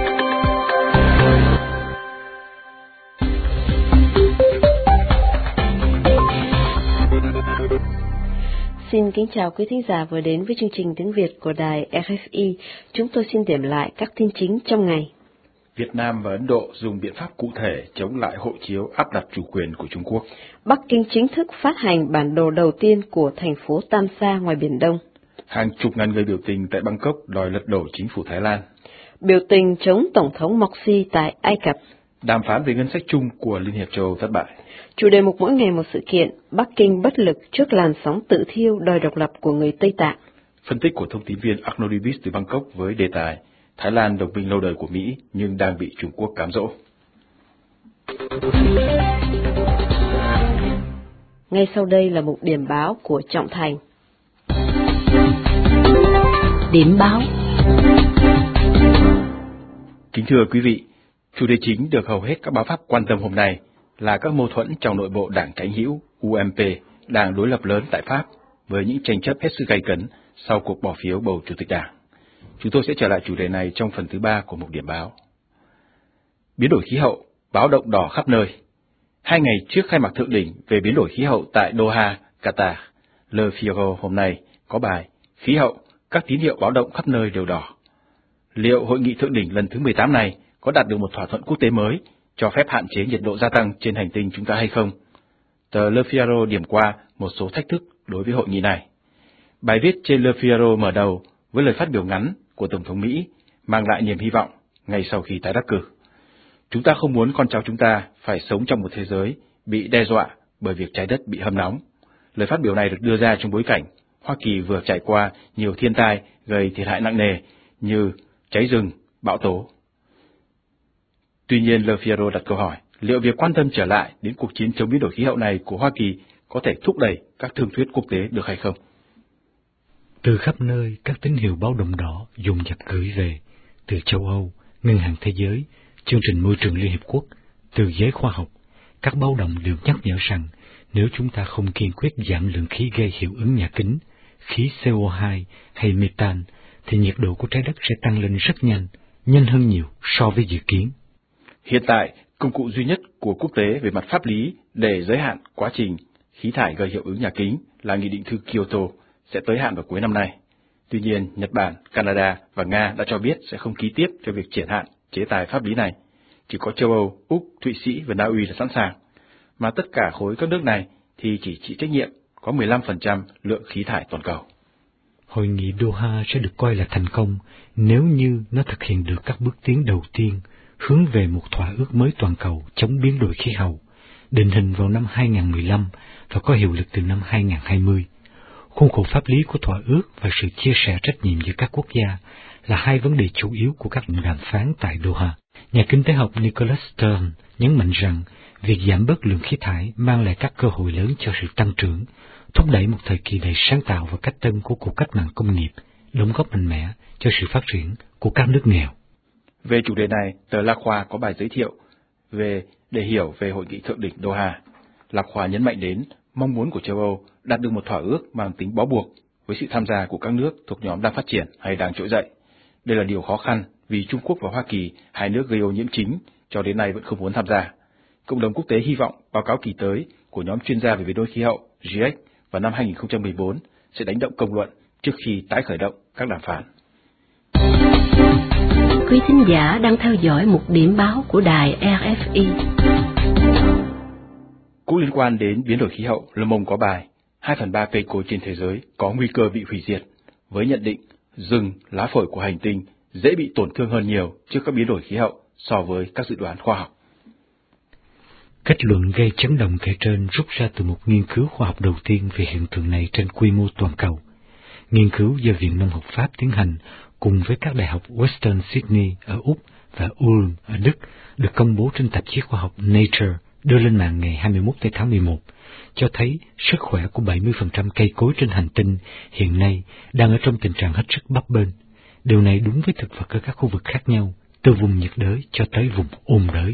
[SPEAKER 1] Xin kính chào quý thính giả vừa đến với chương trình tiếng Việt của đài RFI. Chúng tôi xin điểm lại các tin chính trong ngày.
[SPEAKER 6] Việt Nam và Ấn Độ dùng biện pháp cụ thể chống lại hộ chiếu áp đặt chủ quyền của Trung Quốc.
[SPEAKER 1] Bắc Kinh chính thức phát hành bản đồ đầu tiên của thành phố Tam Sa ngoài Biển Đông.
[SPEAKER 6] Hàng chục ngàn người biểu tình tại Bangkok đòi lật đổ chính phủ Thái Lan.
[SPEAKER 1] Biểu tình chống Tổng thống Morsi tại Ai Cập.
[SPEAKER 6] Đàm phán về ngân sách chung của Liên hiệp châu Âu thất bại.
[SPEAKER 1] Chủ đề mục mỗi ngày một sự kiện, Bắc Kinh bất lực trước làn sóng tự thiêu đòi độc lập của người Tây Tạng.
[SPEAKER 6] Phân tích của thông tín viên Arnaud Dubis từ Bangkok với đề tài Thái Lan đồng minh lâu đời của Mỹ nhưng đang bị Trung Quốc cám dỗ.
[SPEAKER 1] Ngay sau đây là mục điểm báo của Trọng Thành.
[SPEAKER 5] Điểm báo.
[SPEAKER 6] Kính thưa quý vị, chủ đề chính được hầu hết các báo Pháp quan tâm hôm nay là các mâu thuẫn trong nội bộ đảng cánh hữu UMP, đảng đối lập lớn tại Pháp, với những tranh chấp hết sức gay cấn sau cuộc bỏ phiếu bầu chủ tịch đảng. Chúng tôi sẽ trở lại chủ đề này trong phần thứ 3 của mục điểm báo. Biến đổi khí hậu, báo động đỏ khắp nơi. 2 ngày trước khai mạc thượng đỉnh về biến đổi khí hậu tại Doha, Qatar, Le Figaro hôm nay có bài Khí hậu, các tín hiệu báo động khắp nơi đều đỏ. Liệu hội nghị thượng đỉnh lần thứ 18 này có đạt được một thỏa thuận quốc tế mới cho phép hạn chế nhiệt độ gia tăng trên hành tinh chúng ta hay không? Tờ Le Figaro điểm qua một số thách thức đối với hội nghị này. Bài viết trên Le Figaro mở đầu với lời phát biểu ngắn của Tổng thống Mỹ mang lại niềm hy vọng ngay sau khi tái đắc cử. Chúng ta không muốn con cháu chúng ta phải sống trong một thế giới bị đe dọa bởi việc trái đất bị hâm nóng. Lời phát biểu này được đưa ra trong bối cảnh Hoa Kỳ vừa trải qua nhiều thiên tai gây thiệt hại nặng nề như cháy rừng, bão tố. Tuy nhiên, Le Figaro đặt câu hỏi, liệu việc quan tâm trở lại đến cuộc chiến chống biến đổi khí hậu này của Hoa Kỳ có thể thúc đẩy các thương thuyết quốc tế được hay không?
[SPEAKER 3] Từ khắp nơi, các tín hiệu báo động đỏ dồn dập gửi về, từ châu Âu, Ngân hàng Thế giới, chương trình môi trường Liên Hiệp Quốc, từ giới khoa học. Các báo động đều nhắc nhở rằng nếu chúng ta không kiên quyết giảm lượng khí gây hiệu ứng nhà kính, khí CO2 hay methane, thì nhiệt độ của trái đất sẽ tăng lên rất nhanh hơn nhiều so với dự kiến.
[SPEAKER 6] Hiện tại, công cụ duy nhất của quốc tế về mặt pháp lý để giới hạn quá trình khí thải gây hiệu ứng nhà kính là Nghị định thư Kyoto sẽ tới hạn vào cuối năm nay. Tuy nhiên, Nhật Bản, Canada và Nga đã cho biết sẽ không ký tiếp cho việc triển hạn chế tài pháp lý này. Chỉ có châu Âu, Úc, Thụy Sĩ và Na Uy là sẵn sàng. Mà tất cả khối các nước này thì chỉ chịu trách nhiệm có 15% lượng khí thải toàn cầu.
[SPEAKER 3] Hội nghị Doha sẽ được coi là thành công nếu như nó thực hiện được các bước tiến đầu tiên hướng về một thỏa ước mới toàn cầu chống biến đổi khí hậu, định hình vào năm 2015 và có hiệu lực từ năm 2020. Khuôn khổ pháp lý của thỏa ước và sự chia sẻ trách nhiệm giữa các quốc gia là hai vấn đề chủ yếu của các đàm phán tại Doha. Nhà kinh tế học Nicholas Stern nhấn mạnh rằng việc giảm bớt lượng khí thải mang lại các cơ hội lớn cho sự tăng trưởng, thúc đẩy một thời kỳ đầy sáng tạo và cách tân của cuộc cách mạng công nghiệp, đóng góp mạnh mẽ cho sự phát triển của các nước nghèo.
[SPEAKER 6] Về chủ đề này, tờ La Croix có bài giới thiệu để hiểu về hội nghị thượng đỉnh Doha. La Croix nhấn mạnh đến mong muốn của châu Âu đạt được một thỏa ước mang tính bó buộc với sự tham gia của các nước thuộc nhóm đang phát triển hay đang trỗi dậy. Đây là điều khó khăn vì Trung Quốc và Hoa Kỳ, hai nước gây ô nhiễm chính, cho đến nay vẫn không muốn tham gia. Cộng đồng quốc tế hy vọng báo cáo kỳ tới của nhóm chuyên gia về biến đổi khí hậu GIEC vào năm 2014 sẽ đánh động công luận trước khi tái khởi động các đàm phán.
[SPEAKER 5] Quý thính giả đang theo dõi một điểm báo của đài RFI.
[SPEAKER 6] Cũng liên quan đến biến đổi khí hậu, Le Monde có bài 2/3 cây cối trên thế giới có nguy cơ bị hủy diệt, với nhận định rừng, lá phổi của hành tinh dễ bị tổn thương hơn nhiều trước các biến đổi khí hậu so với các dự đoán khoa học.
[SPEAKER 3] Kết luận gây chấn động kể trên rút ra từ một nghiên cứu khoa học đầu tiên về hiện tượng này trên quy mô toàn cầu. Nghiên cứu do Viện Nông học Pháp tiến hành cùng với các đại học Western Sydney ở Úc và Ulm ở Đức được công bố trên tạp chí khoa học Nature đưa lên mạng ngày 21 tháng 11, cho thấy sức khỏe của 70% cây cối trên hành tinh hiện nay đang ở trong tình trạng hết sức bấp bênh. Điều này đúng với thực vật ở các khu vực khác nhau, từ vùng nhiệt đới cho tới vùng ôn đới.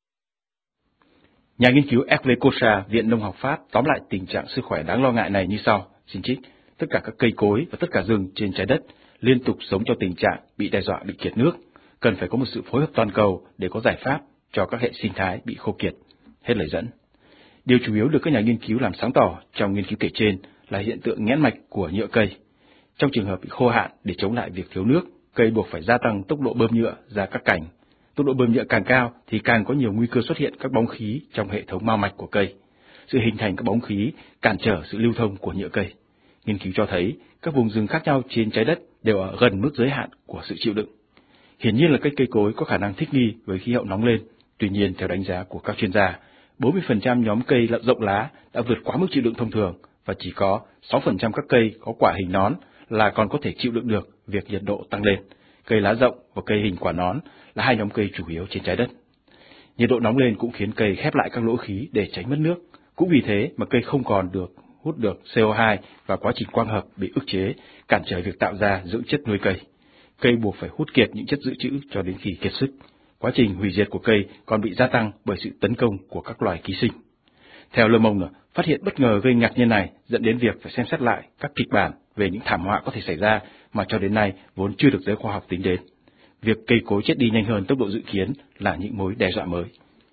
[SPEAKER 6] Nhà nghiên cứu Hervé Cocha, Viện Nông học Pháp tóm lại tình trạng sức khỏe đáng lo ngại này như sau, xin trích: tất cả các cây cối và tất cả rừng trên trái đất liên tục sống trong tình trạng bị đe dọa bị kiệt nước, cần phải có một sự phối hợp toàn cầu để có giải pháp cho các hệ sinh thái bị khô kiệt. Hết lời dẫn. Điều chủ yếu được các nhà nghiên cứu làm sáng tỏ trong nghiên cứu kể trên là hiện tượng nghẽn mạch của nhựa cây. Trong trường hợp bị khô hạn để chống lại việc thiếu nước, cây buộc phải gia tăng tốc độ bơm nhựa ra các cành. Tốc độ bơm nhựa càng cao thì càng có nhiều nguy cơ xuất hiện các bóng khí trong hệ thống mao mạch của cây. Sự hình thành các bóng khí cản trở sự lưu thông của nhựa cây. Nghiên cứu cho thấy các vùng rừng khác nhau trên trái đất đều ở gần mức giới hạn của sự chịu đựng. Hiển nhiên là cây cối có khả năng thích nghi với khí hậu nóng lên. Tuy nhiên, theo đánh giá của các chuyên gia, 40% nhóm cây rộng lá đã vượt quá mức chịu đựng thông thường và chỉ có 6% các cây có quả hình nón là còn có thể chịu đựng được việc nhiệt độ tăng lên. Cây lá rộng và cây hình quả nón là hai nhóm cây chủ yếu trên trái đất. Nhiệt độ nóng lên cũng khiến cây khép lại các lỗ khí để tránh mất nước. Cũng vì thế mà cây không còn hút được CO2 và quá trình quang hợp bị ức chế, cản trở việc tạo ra dưỡng chất nuôi cây. Cây buộc phải hút kiệt những chất dự trữ cho đến khi kiệt sức. Quá trình hủy diệt của cây còn bị gia tăng bởi sự tấn công của các loài ký sinh. Theo Le Monde, phát hiện bất ngờ gây ngạc nhiên này dẫn đến việc phải xem xét lại các kịch bản về những thảm họa có thể xảy ra mà cho đến nay vốn chưa được giới khoa học tính đến. Việc cây cối chết đi nhanh hơn tốc độ dự kiến là những mối đe dọa mới.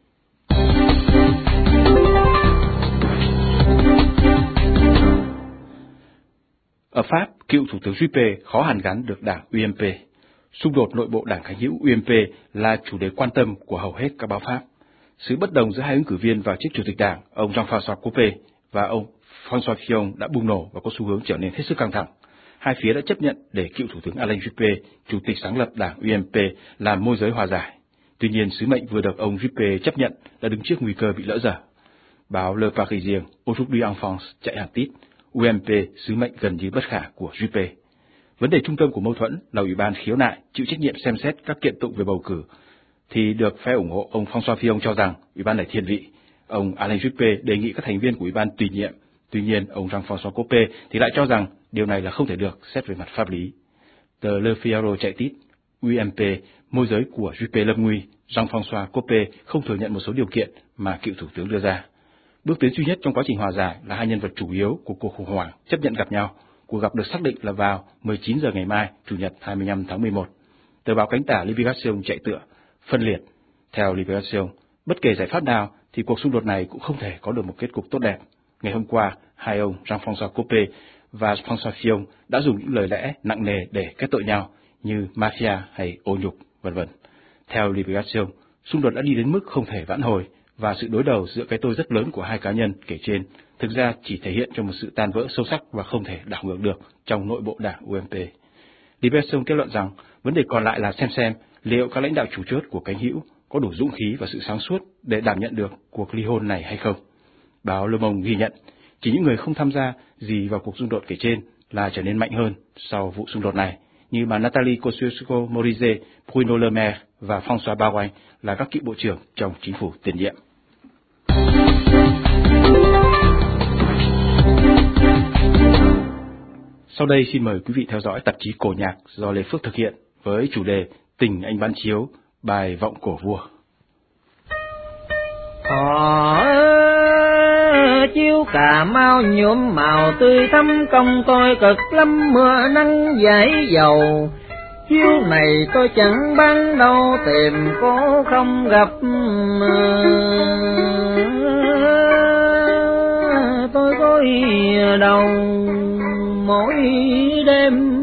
[SPEAKER 6] Ở Pháp, cựu Thủ tướng Juppé khó hàn gắn được đảng UMP. Xung đột nội bộ đảng cánh hữu UMP là chủ đề quan tâm của hầu hết các báo Pháp. Sự bất đồng giữa hai ứng cử viên vào chức chủ tịch đảng, ông Jean-François Copé và ông François Fillon đã bùng nổ và có xu hướng trở nên hết sức căng thẳng. Hai phía đã chấp nhận để cựu Thủ tướng Alain Juppé, chủ tịch sáng lập đảng UMP, làm môi giới hòa giải. Tuy nhiên, sứ mệnh vừa được ông Juppé chấp nhận đã đứng trước nguy cơ bị lỡ dở. Báo Le Parisien Aujourd'hui en France chạy hàng tít, UMP sứ mệnh gần như bất khả của Juppé. Vấn đề trung tâm của mâu thuẫn là Ủy ban khiếu nại chịu trách nhiệm xem xét các kiện tụng về bầu cử, thì được phe ủng hộ ông François Fillon cho rằng Ủy ban này thiên vị. Ông Alain Juppé đề nghị các thành viên của Ủy ban tùy nhiệm. Tuy nhiên, ông Jean-François Copé thì lại cho rằng điều này là không thể được xét về mặt pháp lý. Tờ Le Figaro chạy tít, UMP, môi giới của Juppé lâm nguy, Jean-François Copé không thừa nhận một số điều kiện mà cựu thủ tướng đưa ra. Bước tiến duy nhất trong quá trình hòa giải là hai nhân vật chủ yếu của cuộc khủng hoảng chấp nhận gặp nhau. Cuộc gặp được xác định là vào 19 giờ ngày mai, Chủ nhật 25 tháng 11. Tờ báo cánh tả Libération chạy tựa, phân liệt. Theo Libération, bất kể giải pháp nào thì cuộc xung đột này cũng không thể có được một kết cục tốt đẹp. Ngày hôm qua, hai ông Jean-François Copé và François Fillon đã dùng những lời lẽ nặng nề để kết tội nhau như mafia hay ô nhục, v.v. Theo Libération, xung đột đã đi đến mức không thể vãn hồi và sự đối đầu giữa cái tôi rất lớn của hai cá nhân kể trên thực ra chỉ thể hiện cho một sự tan vỡ sâu sắc và không thể đảo ngược được trong nội bộ đảng UMP. Libération kết luận rằng vấn đề còn lại là xem liệu các lãnh đạo chủ chốt của cánh hữu có đủ dũng khí và sự sáng suốt để đảm nhận được cuộc ly hôn này hay không. Báo Le Monde ghi nhận chỉ những người không tham gia gì vào cuộc xung đột kể trên là trở nên mạnh hơn sau vụ xung đột này, như bà Nathalie Kosciusko-Morizet, Bruno Le Maire và François Baroin là các cựu bộ trưởng trong chính phủ tiền nhiệm. Sau đây xin mời quý vị theo dõi tạp chí Cổ nhạc do Lê Phước thực hiện với chủ đề Tình anh bán chiếu, bài vọng cổ vua.
[SPEAKER 7] Chiếu Cà Mau nhuộm màu tươi thắm, công tôi cực lắm mưa nắng dãi dầu. Chiếu này tôi chẳng bán đâu, tìm cô không gặp. Tôi gối đầu mỗi đêm.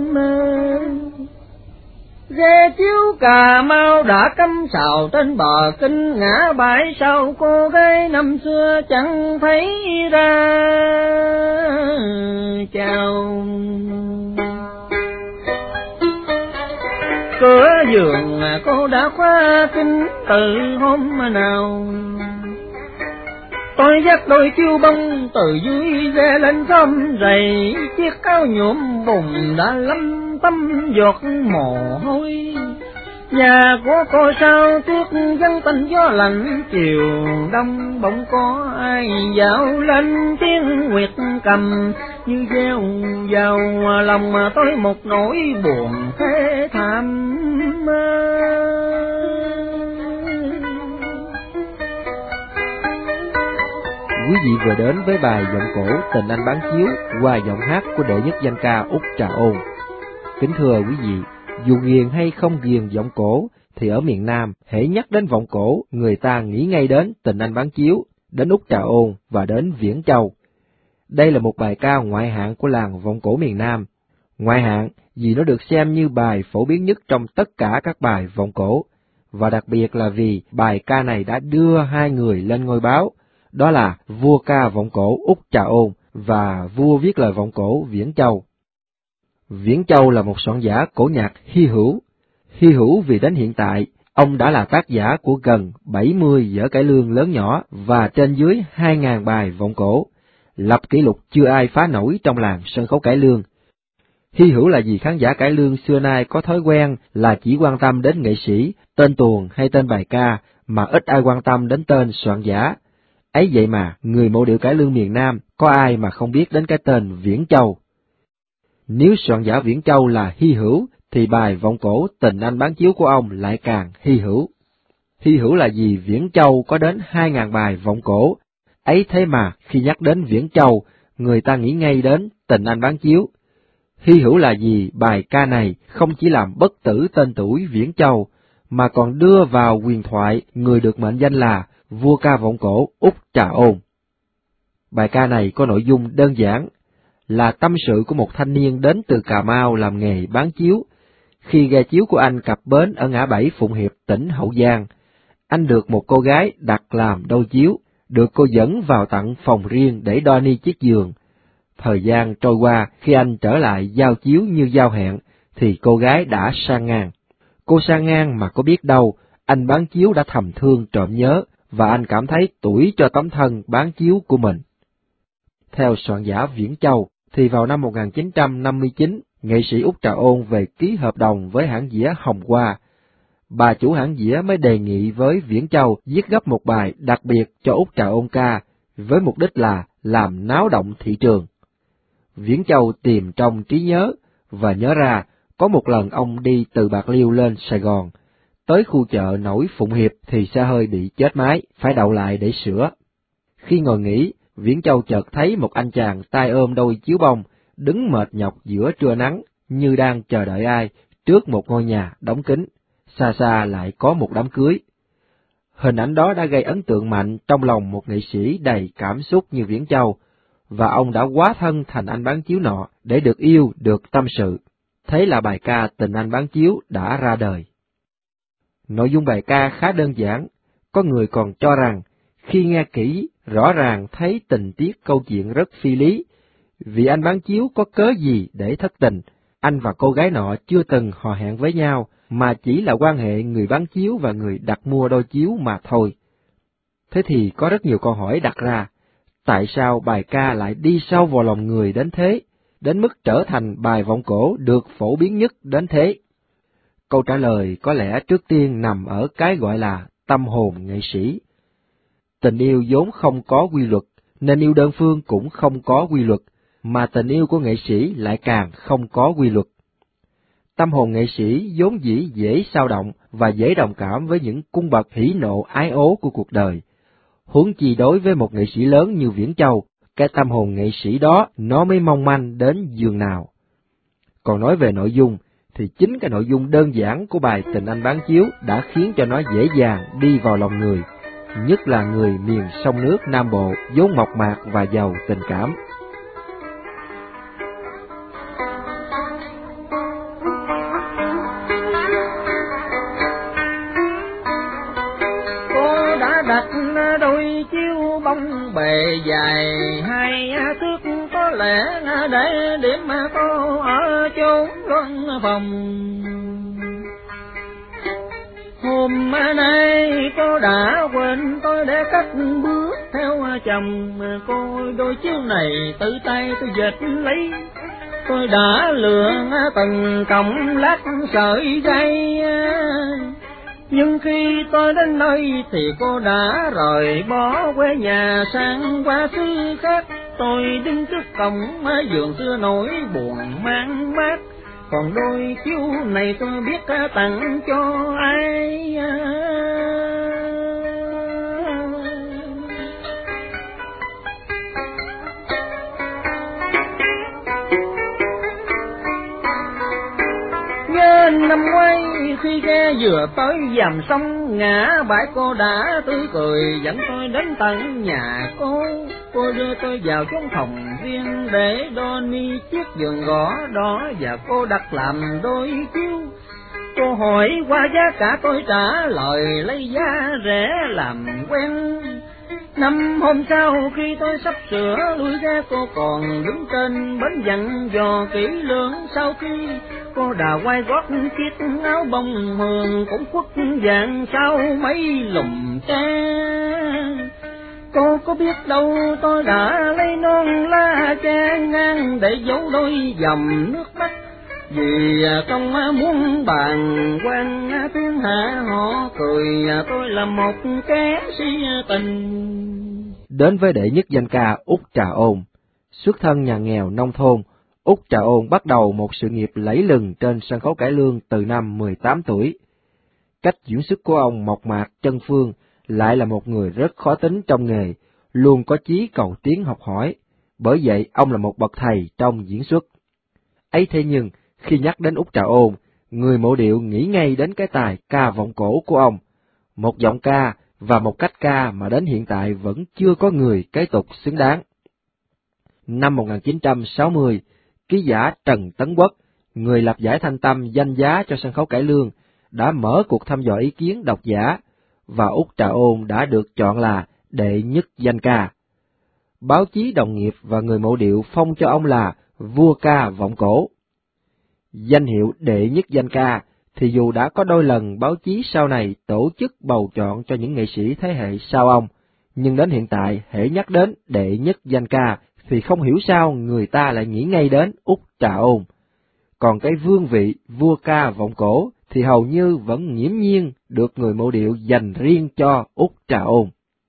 [SPEAKER 7] Ghe chiếu Cà Mau đã cắm sào trên bờ kinh, ngã bãi sau cô gái năm xưa chẳng thấy ra. Chào cửa giường cô đã khóa kín từ hôm nào. Tôi dắt đôi chiêu bông từ dưới ghe lên xóm rầy, chiếc áo nhuộm bùn đã lấm tấm giọt mồ hôi. Nhà của cô sao tuyết vắng tanh gió lạnh, chiều đông bỗng có ai dạo lên tiếng nguyệt cầm, như gieo vào lòng tôi một nỗi buồn thế thảm.
[SPEAKER 8] Quý vị vừa đến với bài giọng cổ Tình anh bán chiếu qua giọng hát của đệ nhất danh ca Úc Trà Ôn. Kính thưa quý vị, dù ghiền hay không ghiền giọng cổ thì ở miền Nam, hễ nhắc đến vọng cổ, người ta nghĩ ngay đến Tình anh bán chiếu, đến Úc Trà Ôn và đến Viễn Châu. Đây là một bài ca ngoại hạng của làng vọng cổ miền Nam. Ngoại hạng vì nó được xem như bài phổ biến nhất trong tất cả các bài vọng cổ, và đặc biệt là vì bài ca này đã đưa hai người lên ngôi báo, đó là vua ca vọng cổ Úc Trà Ôn và vua viết lời vọng cổ Viễn Châu. Viễn Châu là một soạn giả cổ nhạc hy hữu vì đến hiện tại, ông đã là tác giả của gần 70 vở cải lương lớn nhỏ và trên dưới 2.000 bài vọng cổ, lập kỷ lục chưa ai phá nổi trong làng sân khấu cải lương. Hy hữu là vì khán giả cải lương xưa nay có thói quen là chỉ quan tâm đến nghệ sĩ, tên tuồng hay tên bài ca, mà ít ai quan tâm đến tên soạn giả. Ấy vậy mà, người mộ điệu cải lương miền Nam có ai mà không biết đến cái tên Viễn Châu. Nếu soạn giả Viễn Châu là hy hữu, thì bài vọng cổ Tình Anh Bán Chiếu của ông lại càng hy hữu. Hy hữu là vì Viễn Châu có đến 2.000 bài vọng cổ. Ấy thế mà, khi nhắc đến Viễn Châu, người ta nghĩ ngay đến Tình Anh Bán Chiếu. Hy hữu là vì bài ca này không chỉ làm bất tử tên tuổi Viễn Châu, mà còn đưa vào huyền thoại người được mệnh danh là vua ca vọng cổ Úc Trà Ôn. Bài ca này có nội dung đơn giản, là tâm sự của một thanh niên đến từ Cà Mau làm nghề bán chiếu. Khi ghe chiếu của anh cập bến ở ngã bảy Phụng Hiệp, tỉnh Hậu Giang, anh được một cô gái đặt làm đôi chiếu, được cô dẫn vào tận phòng riêng để đo ni chiếc giường. Thời gian trôi qua, khi anh trở lại giao chiếu như giao hẹn, thì cô gái đã sang ngang. Cô sang ngang mà có biết đâu, anh bán chiếu đã thầm thương trộm nhớ, và anh cảm thấy tủi cho tấm thân bán chiếu của mình. Theo soạn giả Viễn Châu, thì vào năm 1959, nghệ sĩ Úc Trà Ôn về ký hợp đồng với hãng dĩa Hồng Hoa. Bà chủ hãng dĩa mới đề nghị với Viễn Châu viết gấp một bài đặc biệt cho Úc Trà Ôn ca, với mục đích là làm náo động thị trường. Viễn Châu tìm trong trí nhớ, và nhớ ra, có một lần ông đi từ Bạc Liêu lên Sài Gòn, tới khu chợ nổi Phụng Hiệp thì xe hơi bị chết máy, phải đậu lại để sửa. Khi ngồi nghỉ, Viễn Châu chợt thấy một anh chàng tay ôm đôi chiếu bông, đứng mệt nhọc giữa trưa nắng, như đang chờ đợi ai, trước một ngôi nhà đóng kín, xa xa lại có một đám cưới. Hình ảnh đó đã gây ấn tượng mạnh trong lòng một nghệ sĩ đầy cảm xúc như Viễn Châu, và ông đã hóa thân thành anh bán chiếu nọ để được yêu, được tâm sự. Thế là bài ca Tình Anh Bán Chiếu đã ra đời. Nội dung bài ca khá đơn giản, có người còn cho rằng, khi nghe kỹ, rõ ràng thấy tình tiết câu chuyện rất phi lý, vì anh bán chiếu có cớ gì để thất tình, anh và cô gái nọ chưa từng hò hẹn với nhau, mà chỉ là quan hệ người bán chiếu và người đặt mua đôi chiếu mà thôi. Thế thì có rất nhiều câu hỏi đặt ra, tại sao bài ca lại đi sâu vào lòng người đến thế, đến mức trở thành bài vọng cổ được phổ biến nhất đến thế? Câu trả lời có lẽ trước tiên nằm ở cái gọi là tâm hồn nghệ sĩ. Tình yêu vốn không có quy luật, nên yêu đơn phương cũng không có quy luật, mà tình yêu của nghệ sĩ lại càng không có quy luật. Tâm hồn nghệ sĩ vốn dĩ dễ xao động và dễ đồng cảm với những cung bậc hỉ nộ ái ố của cuộc đời. Huống chi đối với một nghệ sĩ lớn như Viễn Châu, cái tâm hồn nghệ sĩ đó nó mới mong manh đến giường nào. Còn nói về nội dung, thì chính cái nội dung đơn giản của bài Tình Anh Bán Chiếu đã khiến cho nó dễ dàng đi vào lòng người, nhất là người miền sông nước Nam Bộ vốn mộc mạc và giàu tình cảm.
[SPEAKER 7] Cô đã đặt đôi chiếu bông bề dài 2 thước, có lẽ để điểm cô ở chốn luân phòng. Hôm nay cô đã quên tôi để cất bước theo chồng, cô đôi chiếu này tự tay tôi dệt lấy. Tôi đã lựa từng cọng lát sợi dây, nhưng khi tôi đến nơi thì cô đã rời bỏ quê nhà sang qua xứ khác. Tôi đứng trước cổng vườn xưa nỗi buồn mang mát, còn đôi chiếu này tôi biết tặng cho ai. Nhớ năm ngoái khi ghe vừa tới dàm sông ngã bãi, cô đã tươi cười dẫn tôi đến tận nhà cô. Cô đưa tôi vào trong phòng riêng để đo ni chiếc giường gõ đó, và cô đặt làm đôi chiếu. Cô hỏi qua giá cả tôi trả lời lấy giá rẻ làm quen. Năm hôm sau khi tôi sắp sửa lui ra, cô còn đứng trên bến dặn dò kỹ lưỡng. Sau khi cô đà quay gót chiếc áo bông mường cũng khuất dạng sau mấy lùm tre. Cô có biết đâu tôi đã lấy non lá che ngang để giấu đôi dòng nước mắt, vì không muốn bàn quan thiên hạ họ cười tôi là một kẻ si tình.
[SPEAKER 8] Đến với đệ nhất danh ca Út Trà Ôn. Xuất thân nhà nghèo nông thôn, Út Trà Ôn bắt đầu một sự nghiệp lẫy lừng trên sân khấu cải lương từ năm 18 tuổi. Cách diễn xuất của ông mộc mạc chân phương, lại là một người rất khó tính trong nghề, luôn có chí cầu tiến học hỏi, bởi vậy ông là một bậc thầy trong diễn xuất. Ấy thế nhưng, khi nhắc đến Út Trà Ôn, người mộ điệu nghĩ ngay đến cái tài ca vọng cổ của ông, một giọng ca và một cách ca mà đến hiện tại vẫn chưa có người kế tục xứng đáng. Năm 1960, ký giả Trần Tấn Quốc, người lập giải Thanh Tâm danh giá cho sân khấu cải lương, đã mở cuộc thăm dò ý kiến độc giả, và Út Trà Ôn đã được chọn là đệ nhất danh ca. Báo chí đồng nghiệp và người mộ điệu phong cho ông là vua ca vọng cổ. Danh hiệu đệ nhất danh ca thì dù đã có đôi lần báo chí sau này tổ chức bầu chọn cho những nghệ sĩ thế hệ sau ông, nhưng đến hiện tại hễ nhắc đến đệ nhất danh ca thì không hiểu sao người ta lại nghĩ ngay đến Út Trà Ôn. Còn cái vương vị vua ca vọng cổ thì hầu như vẫn nghiễm nhiên được người mộ điệu dành riêng cho Út Trà Ôn.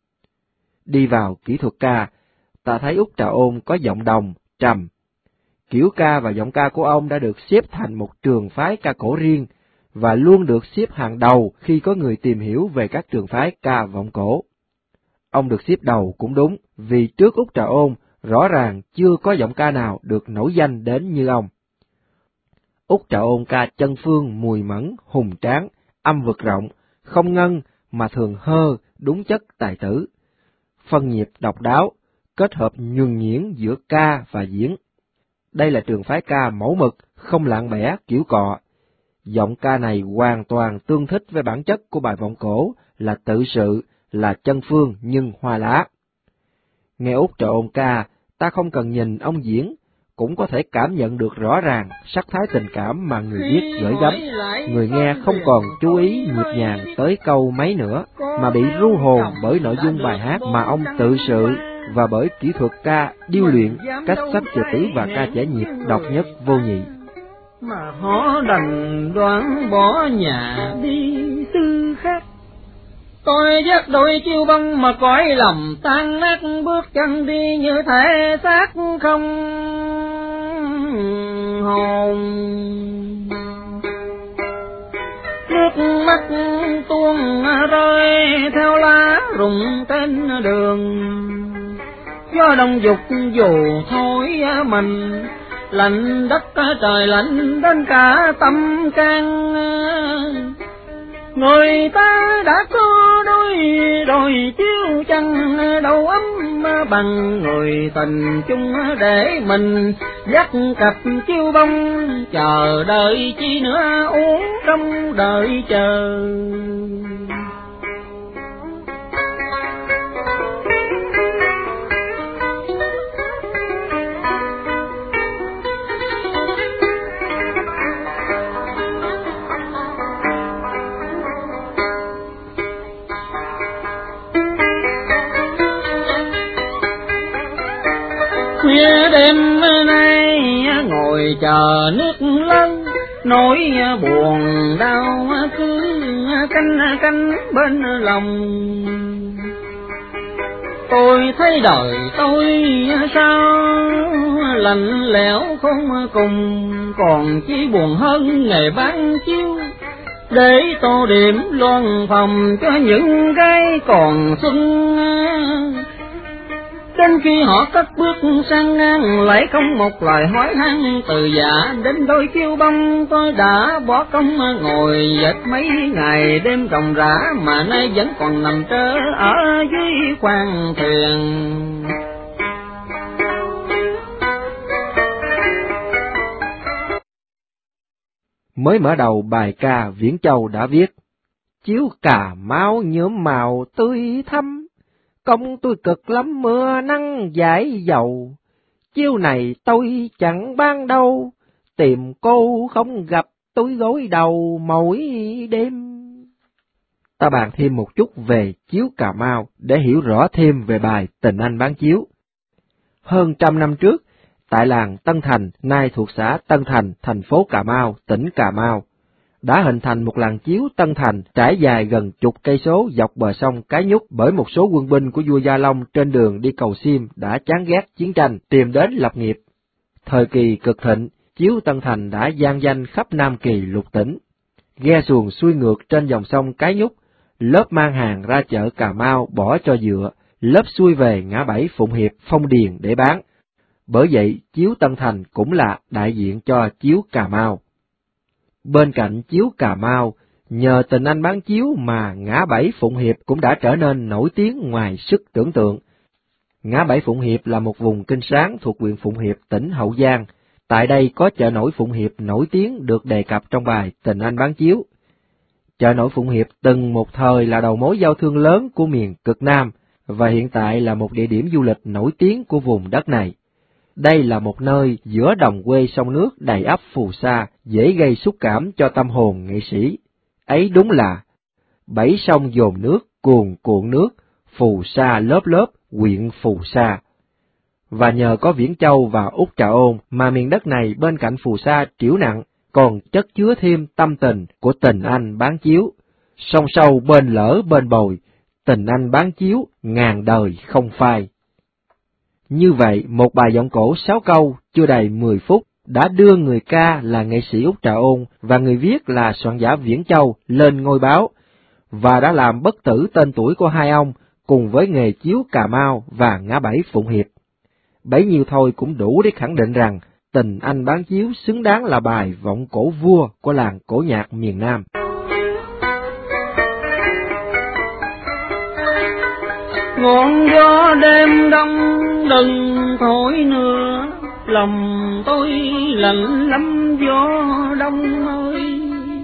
[SPEAKER 8] Đi vào kỹ thuật ca, ta thấy Út Trà Ôn có giọng đồng, trầm. Kiểu ca và giọng ca của ông đã được xếp thành một trường phái ca cổ riêng, và luôn được xếp hàng đầu khi có người tìm hiểu về các trường phái ca vọng cổ. Ông được xếp đầu cũng đúng, vì trước Út Trà Ôn, rõ ràng chưa có giọng ca nào được nổi danh đến như ông. Út Trà Ôn ca chân phương mùi mẫn, hùng tráng, âm vực rộng, không ngân mà thường hơ, đúng chất tài tử. Phân nhịp độc đáo, kết hợp nhuần nhuyễn giữa ca và diễn. Đây là trường phái ca mẫu mực, không lạng bẻ kiểu cọ. Giọng ca này hoàn toàn tương thích với bản chất của bài vọng cổ, là tự sự, là chân phương nhưng hoa lá. Nghe Út Trà Ôn ca, ta không cần nhìn ông diễn, cũng có thể cảm nhận được rõ ràng sắc thái tình cảm mà người viết gửi gắm. Người nghe không còn chú ý nhịp nhàng tới câu mấy nữa, mà bị ru hồn bởi nội dung bài hát mà ông tự sự, và bởi kỹ thuật ca điêu luyện, cách sắp chữ tứ và ca trẻ nhịp độc nhất vô nhị.
[SPEAKER 7] Mà họ đành đoán bỏ nhà đi tư khác, tôi dắt đôi chiêu bông mà cõi lòng tan nát, bước chân đi như thể xác không hồn. Nước mắt tuôn rơi theo lá rụng trên đường, gió đông dục dù thôi mình, lạnh đất trời lạnh đến cả tâm can. Người ta đã có đôi chiếu chân đầu ấm bằng người tình chung, để mình dắt cặp chiêu bông chờ đợi chi nữa uống trong đợi chờ. Khuya đêm nay ngồi chờ nước lân, nỗi buồn đau cứ canh canh bên lòng. Tôi thấy đời tôi sao lạnh lẽo không cùng, còn chỉ buồn hơn ngày bán chiếu, để tô điểm loan phòng cho những gái còn xuân. Đến khi họ cất bước sang ngang, lại không một lời hỏi han từ dạ đến đôi chiêu bông. Tôi đã bỏ công ngồi dệt mấy ngày đêm ròng rã, mà nay vẫn còn nằm trơ ở dưới khoang thuyền.
[SPEAKER 8] Mới mở đầu bài ca Viễn Châu đã viết: chiếu Cà Mau nhuộm màu tươi thắm, công tôi cực lắm mưa nắng giải dầu, chiếu này tôi chẳng ban đâu, tìm cô không gặp tôi gối đầu mỗi đêm. Ta bàn thêm một chút về chiếu Cà Mau để hiểu rõ thêm về bài Tình Anh Bán Chiếu. Hơn 100 năm trước, tại làng Tân Thành, nay thuộc xã Tân Thành, thành phố Cà Mau, tỉnh Cà Mau, đã hình thành một làng chiếu Tân Thành trải dài gần chục cây số dọc bờ sông Cái Nhúc, bởi một số quân binh của vua Gia Long trên đường đi cầu xiêm đã chán ghét chiến tranh tìm đến lập nghiệp. Thời kỳ cực thịnh, chiếu Tân Thành đã vang danh khắp Nam Kỳ lục tỉnh. Ghe xuồng xuôi ngược trên dòng sông Cái Nhúc, lớp mang hàng ra chợ Cà Mau bỏ cho dựa, lớp xuôi về ngã bảy Phụng Hiệp, Phong Điền để bán. Bởi vậy, chiếu Tân Thành cũng là đại diện cho chiếu Cà Mau. Bên cạnh chiếu Cà Mau, nhờ Tình Anh Bán Chiếu mà ngã bảy Phụng Hiệp cũng đã trở nên nổi tiếng ngoài sức tưởng tượng. Ngã bảy Phụng Hiệp là một vùng kinh sáng thuộc huyện Phụng Hiệp, tỉnh Hậu Giang. Tại đây có chợ nổi Phụng Hiệp nổi tiếng được đề cập trong bài Tình Anh Bán Chiếu. Chợ nổi Phụng Hiệp từng một thời là đầu mối giao thương lớn của miền cực Nam, và hiện tại là một địa điểm du lịch nổi tiếng của vùng đất này. Đây là một nơi giữa đồng quê sông nước đầy ắp phù sa, dễ gây xúc cảm cho tâm hồn nghệ sĩ. Ấy đúng là bảy sông dồn nước, cuồn cuộn nước, phù sa lớp lớp, quyện phù sa. Và nhờ có Viễn Châu và Úc Trà Ôn mà miền đất này bên cạnh phù sa triểu nặng, còn chất chứa thêm tâm tình của Tình Anh Bán Chiếu. Song sâu bên lỡ bên bồi, Tình Anh Bán Chiếu ngàn đời không phai. Như vậy, một bài giọng cổ 6 câu chưa đầy 10 phút đã đưa người ca là nghệ sĩ Úc Trà Ôn và người viết là soạn giả Viễn Châu lên ngôi báo, và đã làm bất tử tên tuổi của hai ông cùng với nghề chiếu Cà Mau và ngã bảy Phụng Hiệp. Bấy nhiêu thôi cũng đủ để khẳng định rằng Tình Anh Bán Chiếu xứng đáng là bài vọng cổ vua của làng cổ nhạc miền Nam.
[SPEAKER 7] Ngọn gió đêm đông đừng thổi nữa, lòng tôi lạnh lắm gió đông ơi.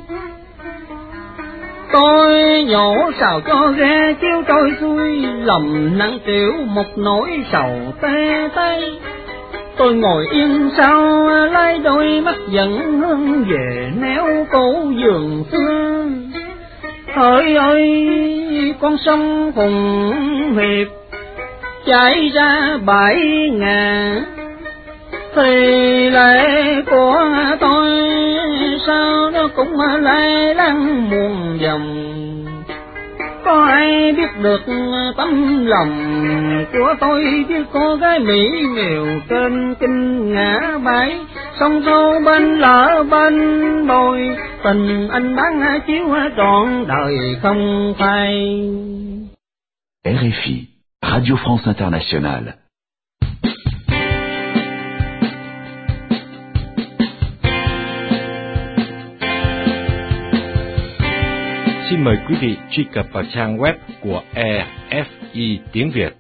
[SPEAKER 7] Tôi nhổ sào cho ghe chiếu trôi xuôi, lòng nặng trĩu một nỗi sầu tê tê. Tôi ngồi yên sau lấy đôi mắt giận hướng về néo cổ giường xưa. Hỡi ơi con sông Phụng Hiệp chảy ra bãi ngà, thì lệ của tôi sao nó cũng lay lăn muôn vòng. Có ai biết được tấm lòng của tôi chứ cô gái mỹ miều trên kinh ngã bãi, sông sâu bên lỡ bên bồi, Tình Anh Bán Chiếu trọn đời không phai.
[SPEAKER 9] RFI, Radio France Internationale.
[SPEAKER 10] Xin mời quý vị truy cập vào trang web của RFI tiếng Việt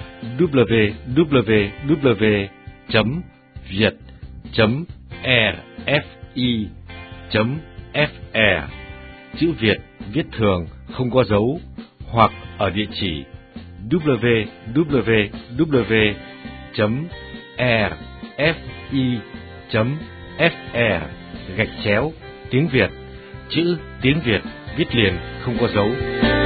[SPEAKER 10] www.viet.rfi.fr, chữ Việt viết thường không có dấu, hoặc ở địa chỉ www.rfi.fr/tiếng Việt, chữ tiếng Việt viết liền không có dấu.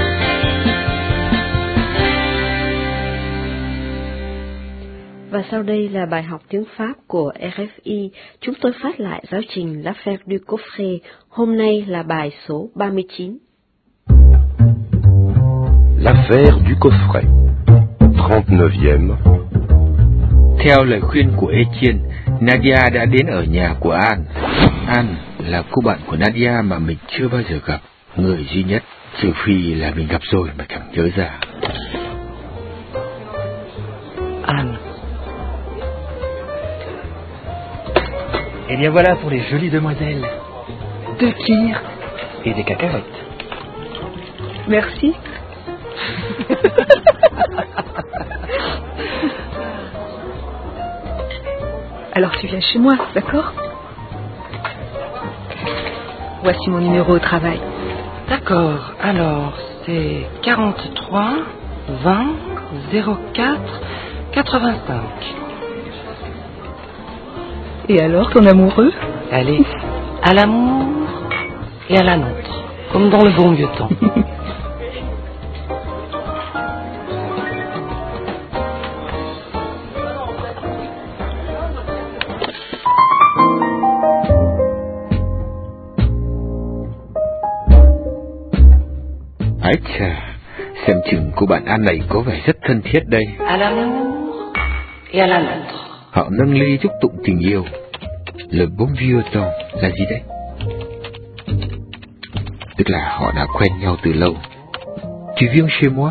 [SPEAKER 1] Và sau đây là bài học tiếng Pháp của RFI. Chúng tôi phát lại giáo trình L'Affaire du Coffret. Hôm nay là bài số 39.
[SPEAKER 11] L'Affaire du Coffret, 39e.
[SPEAKER 12] Theo lời khuyên của Etienne, Nadia đã đến ở nhà của Anne. Anne là cô bạn của Nadia mà mình chưa bao giờ gặp, người duy nhất, trừ phi là mình gặp rồi mà chẳng nhớ ra.
[SPEAKER 13] Anne. Eh bien voilà pour les jolies demoiselles. 2 kirs et des cacahuètes.
[SPEAKER 14] Merci. Alors tu viens chez moi, d'accord? Voici mon numéro au travail.
[SPEAKER 13] D'accord, alors c'est 43 20 04 85.
[SPEAKER 14] Et alors, ton amoureux?
[SPEAKER 13] Allez, à l'amour et à la nôtre, comme dans le bon vieux temps.
[SPEAKER 12] Ái chà, xem chừng cô bạn An này có vẻ rất thân thiết đây.
[SPEAKER 13] À l'amour et à la nôtre.
[SPEAKER 12] Họ nâng ly chúc tụng tình yêu. Le bon vieux temps là gì đấy? Tức là họ đã quen nhau từ lâu. Tu viens chez moi?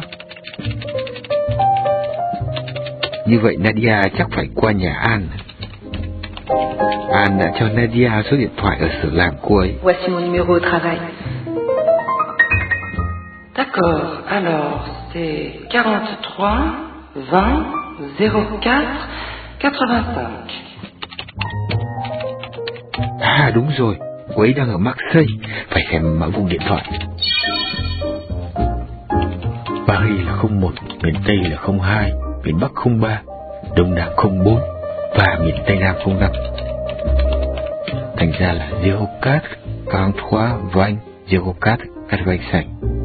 [SPEAKER 12] Như vậy Nadia chắc phải qua nhà An. An đã cho Nadia số điện thoại ở sở làm cô ấy.
[SPEAKER 14] Voici mon numéro au travail.
[SPEAKER 13] D'accord, alors c'est 43 20 04 85.
[SPEAKER 12] À đúng rồi, cô ấy đang ở Marseille, phải xem mã vùng điện thoại. Paris là 01, miền Tây là 02, miền Bắc 03, Đông Nam 04 và miền Tây Nam 05. Thành ra là 04 43 20 04 85.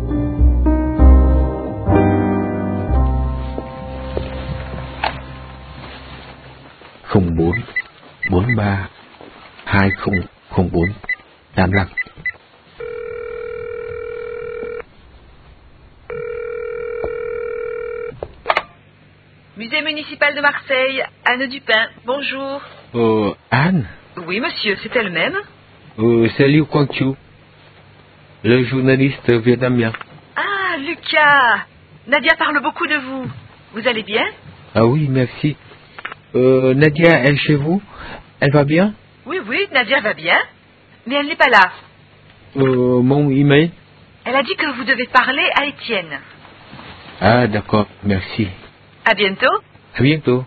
[SPEAKER 12] Không 4 43 2004 85.
[SPEAKER 15] Musée municipal de Marseille, Anne Dupin, bonjour.
[SPEAKER 12] Anne?
[SPEAKER 15] Oui, monsieur, c'est elle-même.
[SPEAKER 12] C'est Liu Quangchu, le journaliste vietnamien.
[SPEAKER 15] Ah, Lucas. Nadia parle beaucoup de vous. Vous allez bien?
[SPEAKER 12] Ah oui, merci. Nadia est chez vous? Elle va bien?
[SPEAKER 15] Oui, Nadia va bien. Mais elle n'est pas là.
[SPEAKER 12] Mon email?
[SPEAKER 15] Elle a dit que vous devez parler à Étienne.
[SPEAKER 12] Ah, d'accord, merci.
[SPEAKER 15] À bientôt.
[SPEAKER 12] À bientôt.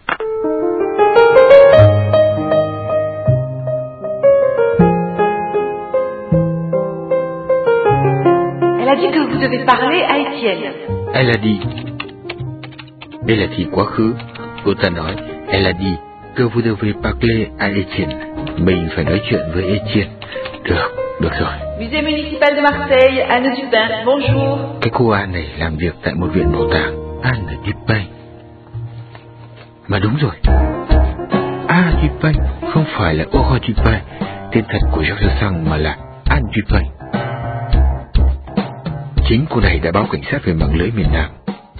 [SPEAKER 15] Elle a dit que vous devez parler à Étienne.
[SPEAKER 12] Elle a dit. Đây là thì quá khứ. Cô ta nói, elle a dit que vous devez parler à Étienne. Mình phải nói chuyện với Étienne. Được rồi.
[SPEAKER 15] Musée municipal de Marseille, Anne Dupin, bonjour.
[SPEAKER 12] Cái cô Anne này làm việc tại một viện bảo tàng. Anne Dupin. Mà đúng rồi. Dupin không phải là Aurore Dupin, tên thật của Georges Sand, mà là Anne Dupin. Chính cô này đã báo cảnh sát về mạng lưới miền Nam.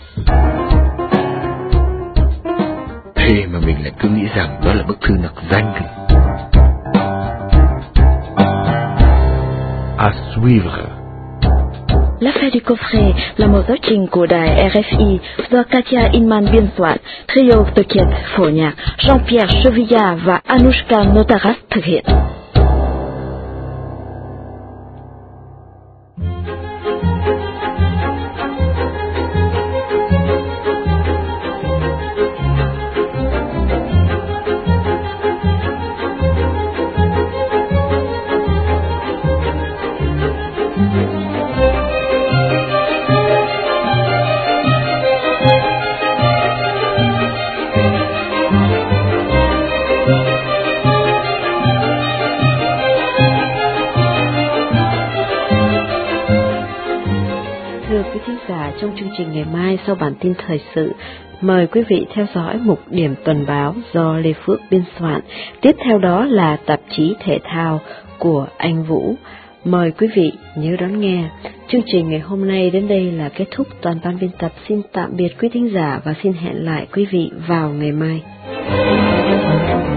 [SPEAKER 12] Thế mà mình lại cứ nghĩ rằng đó là bức thư nặc danh cơ.
[SPEAKER 11] À suivre.
[SPEAKER 1] L'affaire du coffret là một giáo trình của đài RFI do Katia Inman biên soạn, trio thực hiện phổ nhạc Jean-Pierre Chevilla và Anushka Notaras thực hiện. Trong chương trình ngày mai sau bản tin thời sự, mời quý vị theo dõi mục điểm tuần báo do Lê Phước biên soạn. Tiếp theo đó là tạp chí thể thao của anh Vũ. Mời quý vị nhớ đón nghe. Chương trình ngày hôm nay đến đây là kết thúc. Toàn ban biên tập xin tạm biệt quý thính giả và xin hẹn lại quý vị vào ngày mai.